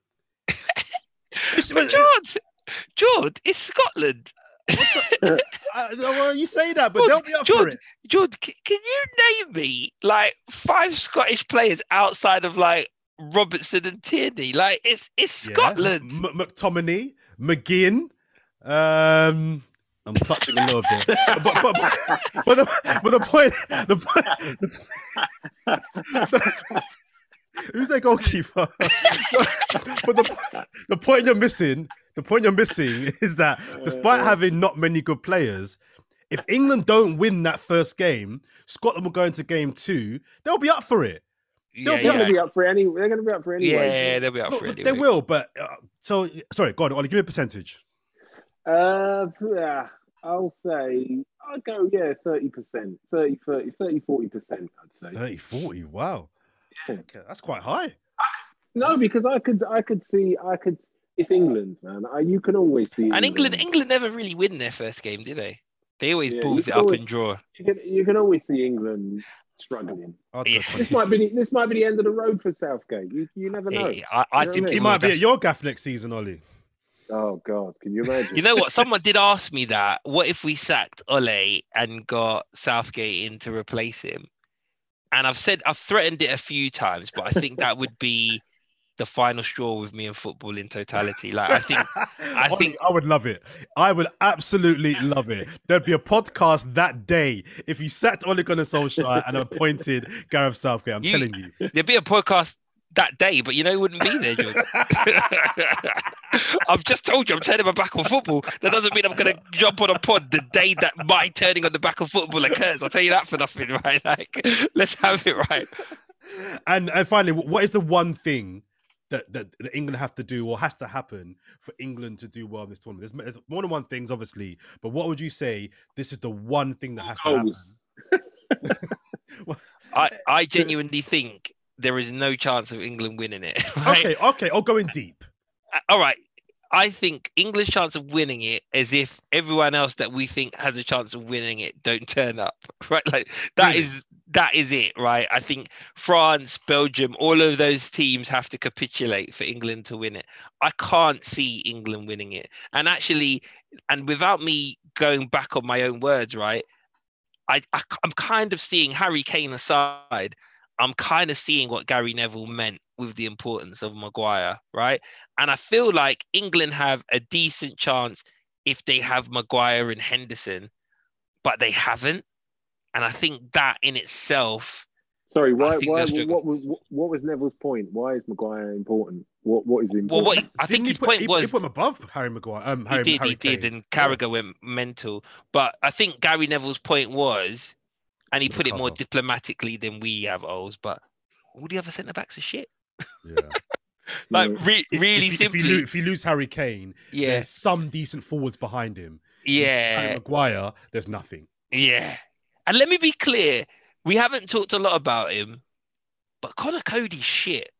But George, George, it's Scotland. Uh, well, you say that, but George, they'll be up for George, it. George, c- can you name me like five Scottish players outside of like Robertson and Tierney? Like it's it's Yeah. Scotland. M- McTominay, McGinn. Um, I'm clutching a little bit, but but but, but, the, but the point, the point, the, who's their goalkeeper? But the the point you're missing, the point you're missing is that despite having not many good players, if England don't win that first game, Scotland will go into game two. They'll be up for it. Yeah, They're going yeah. to be up for any. They're going to be up for anyway. Yeah, they'll be up No, for it. they will, but uh, so sorry. Go on, Ollie. Give me a percentage. Uh, yeah, I'll say I'll go yeah, thirty percent, thirty, thirty, thirty, forty percent. I'd say. thirty, forty. Wow. Yeah. Okay, that's quite high. No, because I could, I could see, I could. It's England, man. I, you can always see. And England, England never really win their first game, do they? They always Yeah, balls you it can up always- and draw. You can, you can always see England struggling. I'd go Yeah. twenty. This might be, the, this might be the end of the road for Southgate. You, you never know. Yeah, I, I You know think what I He mean? might be that's- at your gaff next season, Ollie. Oh God, can you imagine? You know what? Someone did ask me that. What if we sacked Ole and got Southgate in to replace him? And I've said I've threatened it a few times, but I think that would be the final straw with me and football in totality. Like I think I Ollie, think- I would love it. I would absolutely love it. There'd be a podcast that day if you sacked Ole Gunnar Solskjaer and appointed Gareth Southgate. I'm You- telling you. there'd be a podcast that day, but you know, it wouldn't be there, George. I've just told you I'm turning my back on football. That doesn't mean I'm going to jump on a pod the day that my turning on the back of football occurs. I'll tell you that for nothing, right? Like, let's have it right. And and finally, what is the one thing that, that, that England have to do or has to happen for England to do well in this tournament? There's, there's more than one things, obviously, but what would you say this is the one thing that has to happen? Goals. I, I genuinely think there is no chance of England winning it. Right? Okay, okay, I'll go in deep. All right. I think England's chance of winning it is if everyone else that we think has a chance of winning it don't turn up, right? Like that Really? is that is it, right? I think France, Belgium, all of those teams have to capitulate for England to win it. I can't see England winning it. And actually, and without me going back on my own words, right? I, I I'm kind of seeing Harry Kane aside. I'm kind of seeing what Gary Neville meant with the importance of Maguire, right? And I feel like England have a decent chance if they have Maguire and Henderson, but they haven't. And I think that in itself, Sorry, I why? think Why? they'll struggle. What was? What, what was Neville's point? Why is Maguire important? What? What is important? well, what I Didn't think he his put- point he, was he put him above Harry Maguire. Um, Harry, he did, Harry he did, Kane. and Carragher went mental. But I think Gary Neville's point was, and he put it more Recover. diplomatically than we have, Oles, but all the other centre backs are shit. Yeah. Like Yeah. re- If- really if, simply, if you, lose, if you lose Harry Kane, yeah, there's some decent forwards behind him. Harry yeah, Maguire, there's nothing. yeah. And let me be clear, we haven't talked a lot about him, but Connor Cody's shit.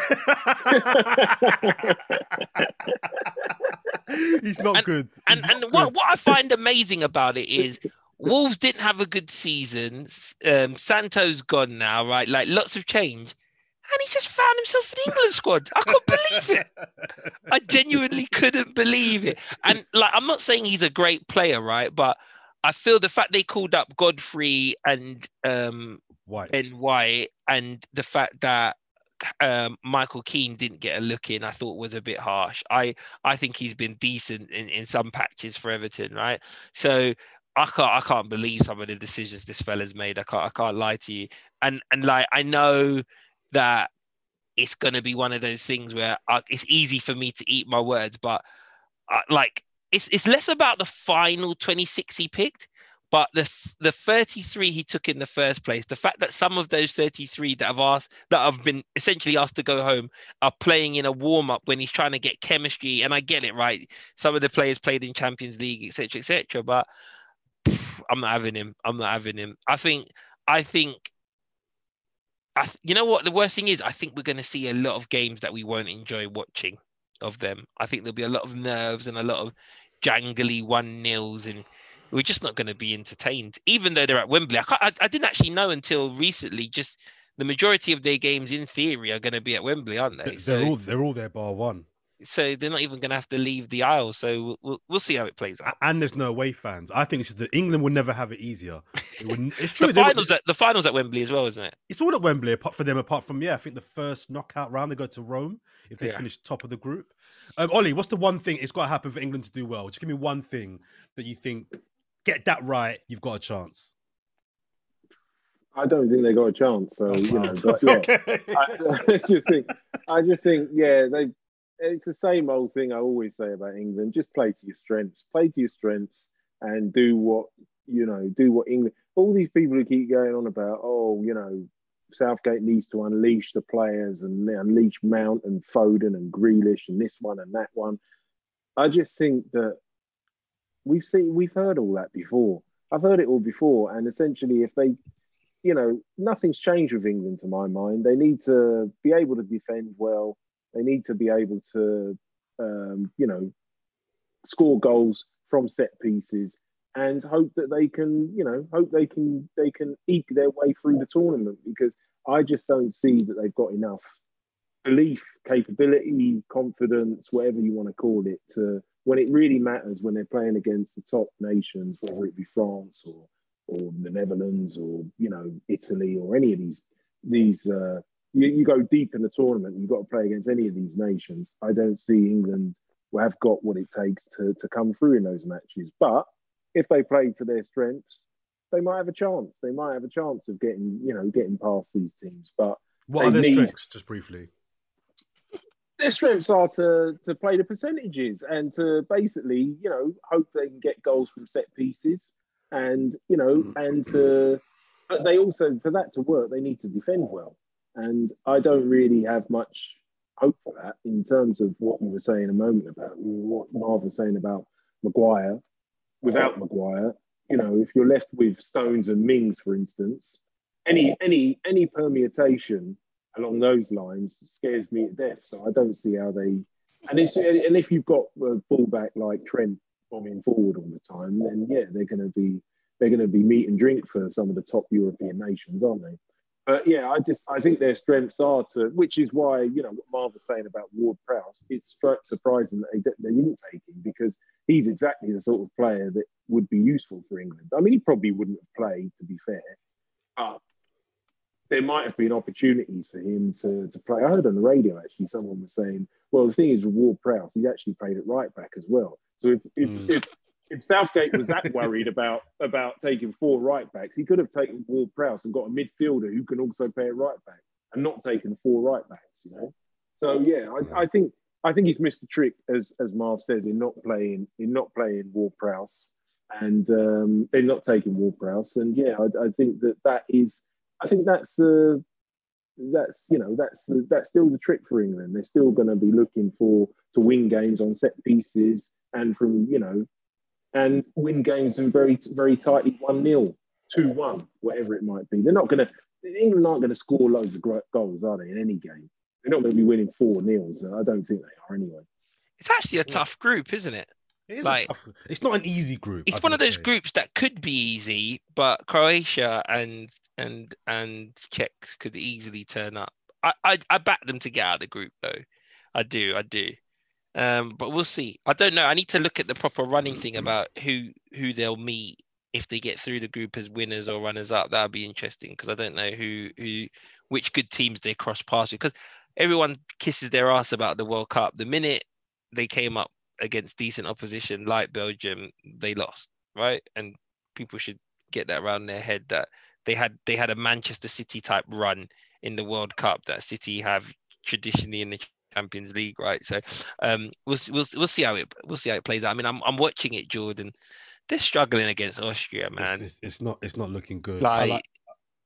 He's not and, good. He's and not and good. what, what I find amazing about it is Wolves didn't have a good season. Um, Santo's gone now, right? Like lots of change. And he just found himself in the England squad. I couldn't believe it. I genuinely couldn't believe it. And like, I'm not saying he's a great player, right? But I feel the fact they called up Godfrey and um, White. Ben White, and the fact that um, Michael Keane didn't get a look in, I thought was a bit harsh. I I think he's been decent in, in some patches for Everton, right? So I can't I can't believe some of the decisions this fella's made. I can't I can't lie to you. And and like I know that it's going to be one of those things where I, it's easy for me to eat my words, but uh, like it's it's less about the final twenty-six he picked, but the the thirty-three he took in the first place. The fact that some of those thirty-three that have asked that have been essentially asked to go home are playing in a warm up when he's trying to get chemistry, and I get it, right? Some of the players played in Champions League, et cetera, et cetera. But pff, I'm not having him. I'm not having him. I think I think. I, you know what the worst thing is? I think we're going to see a lot of games that we won't enjoy watching of them. I think there'll be a lot of nerves and a lot of jangly one nils, and we're just not going to be entertained. Even though they're at Wembley, I, I, I didn't actually know until recently. Just the majority of their games, in theory, are going to be at Wembley, aren't they? They're so, all they're all there bar one. So they're not even going to have to leave the aisle. So we'll we'll see how it plays out. And there's no away fans. I think it's just that England will never have it easier. It would, it's true. the finals at the finals at Wembley as well, isn't it? It's all at Wembley, apart for them. Apart from yeah, I think the first knockout round they go to Rome if they Yeah. finish top of the group. Um, Ollie, what's the one thing it's got to happen for England to do well? Just give me one thing that you think, get that right, you've got a chance. I don't think they got a chance. So Oh, you know, wow. but, yeah. Okay. I, I just think, I just think, yeah, they. It's the same old thing I always say about England. Just play to your strengths. Play to your strengths and do what you know. Do what England. All these people who keep going on about, oh, you know, Southgate needs to unleash the players and unleash Mount and Foden and Grealish and this one and that one. I just think that we've seen, we've heard all that before. I've heard it all before, and essentially, if they, you know, nothing's changed with England to my mind. They need to be able to defend well. They need to be able to, um, you know, score goals from set pieces and hope that they can, you know, hope they can they can eke their way through the tournament, because I just don't see that they've got enough belief, capability, confidence, whatever you want to call it, to when it really matters, when they're playing against the top nations, whether it be France or or the Netherlands or, you know, Italy or any of these these. Uh, You, you go deep in the tournament, you've got to play against any of these nations. I don't see England will have got what it takes to, to come through in those matches. But if they play to their strengths, they might have a chance. They might have a chance of getting, you know, getting past these teams. But What are their need, strengths, just briefly? Their strengths are to to play the percentages and to basically, you know, hope they can get goals from set pieces, and you know, and to. But they also, for that to work, they need to defend well. And I don't really have much hope for that in terms of what you were saying a moment about, what Marv was saying about Maguire. Without Maguire, you know, if you're left with Stones and Mings, for instance, any any any permutation along those lines scares me to death. So I don't see how they. And it's, and if you've got a fullback like Trent bombing forward all the time, then yeah, they're going to be they're going to be meat and drink for some of the top European nations, aren't they? But yeah, I just I think their strengths are to, which is why, you know, what Marv was saying about Ward-Prowse, it's surprising that they, they didn't take him, because he's exactly the sort of player that would be useful for England. I mean, he probably wouldn't have played, to be fair, but there might have been opportunities for him to, to play. I heard on the radio, actually, someone was saying, well, the thing is with Ward-Prowse, he's actually played at right back as well. So if if, mm. if If Southgate was that worried about about taking four right backs, he could have taken Ward-Prowse and got a midfielder who can also play at right back, and not taken four right backs. You know, so yeah, I, I think I think he's missed the trick, as as Marv says, in not playing in not playing Ward-Prowse, and um, in not taking Ward-Prowse. And yeah, I, I think that that is, I think that's uh, that's you know that's that's still the trick for England. They're still going to be looking for to win games on set pieces and from you know. and win games in very, very tightly one nil. two one, whatever it might be. They're not going to, England aren't going to score loads of great goals, are they, in any game? They're not going to be winning four nils. I don't think they are anyway. It's actually a tough group, isn't it? It is like, a tough, it's not an easy group. It's one of those say. groups that could be easy, but Croatia and and and Czech could easily turn up. I, I, I back them to get out of the group, though. I do, I do. Um, but we'll see. I don't know. I need to look at the proper running thing about who who they'll meet if they get through the group as winners or runners up. That would be interesting because I don't know who who which good teams they cross paths with. Because everyone kisses their ass about the World Cup. The minute they came up against decent opposition like Belgium, they lost, right? And people should get that around their head that they had they had a Manchester City type run in the World Cup that City have traditionally in the Champions League, right? So um, we'll we'll we'll see how it we'll see how it plays out. I mean, I'm I'm watching it, Jordan. They're struggling against Austria, man. It's, it's, it's not it's not looking good. Like, I like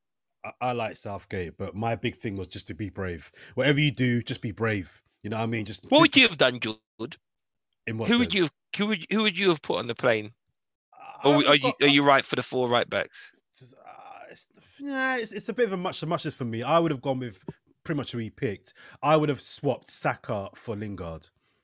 I, I like Southgate, but my big thing was just to be brave. Whatever you do, just be brave. You know what I mean? Just what would you have done, George? In what who sense? would you who would who would you have put on the plane? Or are you are you right for the four right backs? Uh, it's, yeah, it's, it's a bit of a much muchness for me. I would have gone with pretty much who he picked. I would have swapped Saka for Lingard.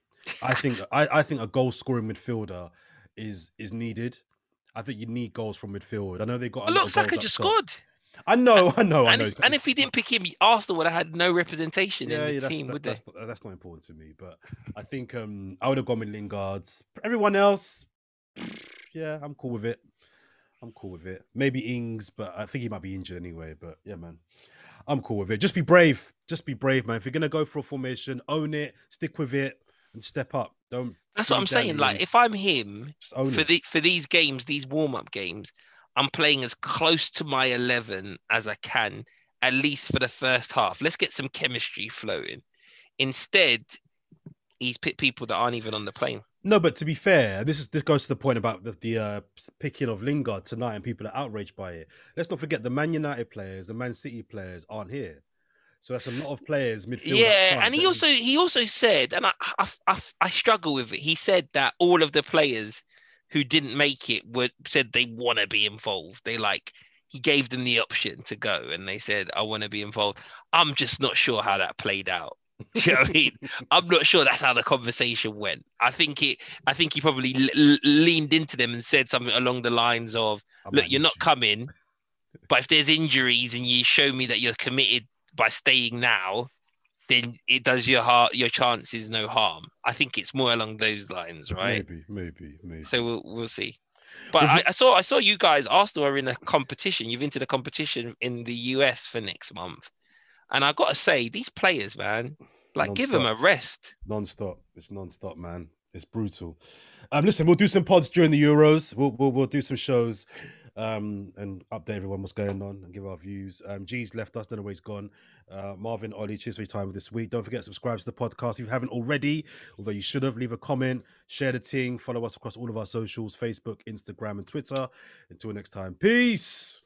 I think I, I think a goal scoring midfielder is is needed. I think you need goals from midfield. I know they got. A look, Saka just scored. I know, I know, and I know. If, and if he didn't pick him, Arsenal would have had no representation yeah, in the yeah, team, that, would that's they? Not, that's not important to me, but I think um, I would have gone with Lingard. Everyone else, yeah, I'm cool with it. I'm cool with it. Maybe Ings, but I think he might be injured anyway. But yeah, man, I'm cool with it. Just be brave. Just be brave, man. If you're gonna go for a formation, own it, stick with it, and step up. Don't. That's what I'm saying. Like, if I'm him for the for these games, these warm up games, I'm playing as close to my eleven as I can, at least for the first half. Let's get some chemistry flowing. Instead, he's picked people that aren't even on the plane. No, but to be fair, this is this goes to the point about the, the uh, picking of Lingard tonight, and people are outraged by it. Let's not forget the Man United players, the Man City players aren't here. So that's a lot of players midfield. Yeah, and he also he also said, and I, I I I struggle with it. He said that all of the players who didn't make it were said they want to be involved. They like he gave them the option to go, and they said, "I want to be involved." I'm just not sure how that played out. Do you know what I mean? I'm not sure that's how the conversation went. I think it. I think he probably l- leaned into them and said something along the lines of, "Look, you're not you. coming, but if there's injuries and you show me that you're committed by staying now, then it does your heart, your chances no harm." I think it's more along those lines, right? Maybe, maybe, maybe. So we'll we'll see. But I, I saw I saw you guys, Arsenal are in a competition. You've entered a competition in the U S for next month, and I got to say, these players, man, like non-stop. Give them a rest. Non-stop. It's non-stop, man. It's brutal. Um, listen, we'll do some pods during the Euros. We'll we'll, we'll do some shows. Um, and update everyone what's going on and give our views. Um, G's left us, don't know where he's gone. Uh, Marvin, Ollie, cheers for your time this week. Don't forget to subscribe to the podcast if you haven't already, although you should have. Leave a comment, share the ting, follow us across all of our socials, Facebook, Instagram, and Twitter. Until next time, peace.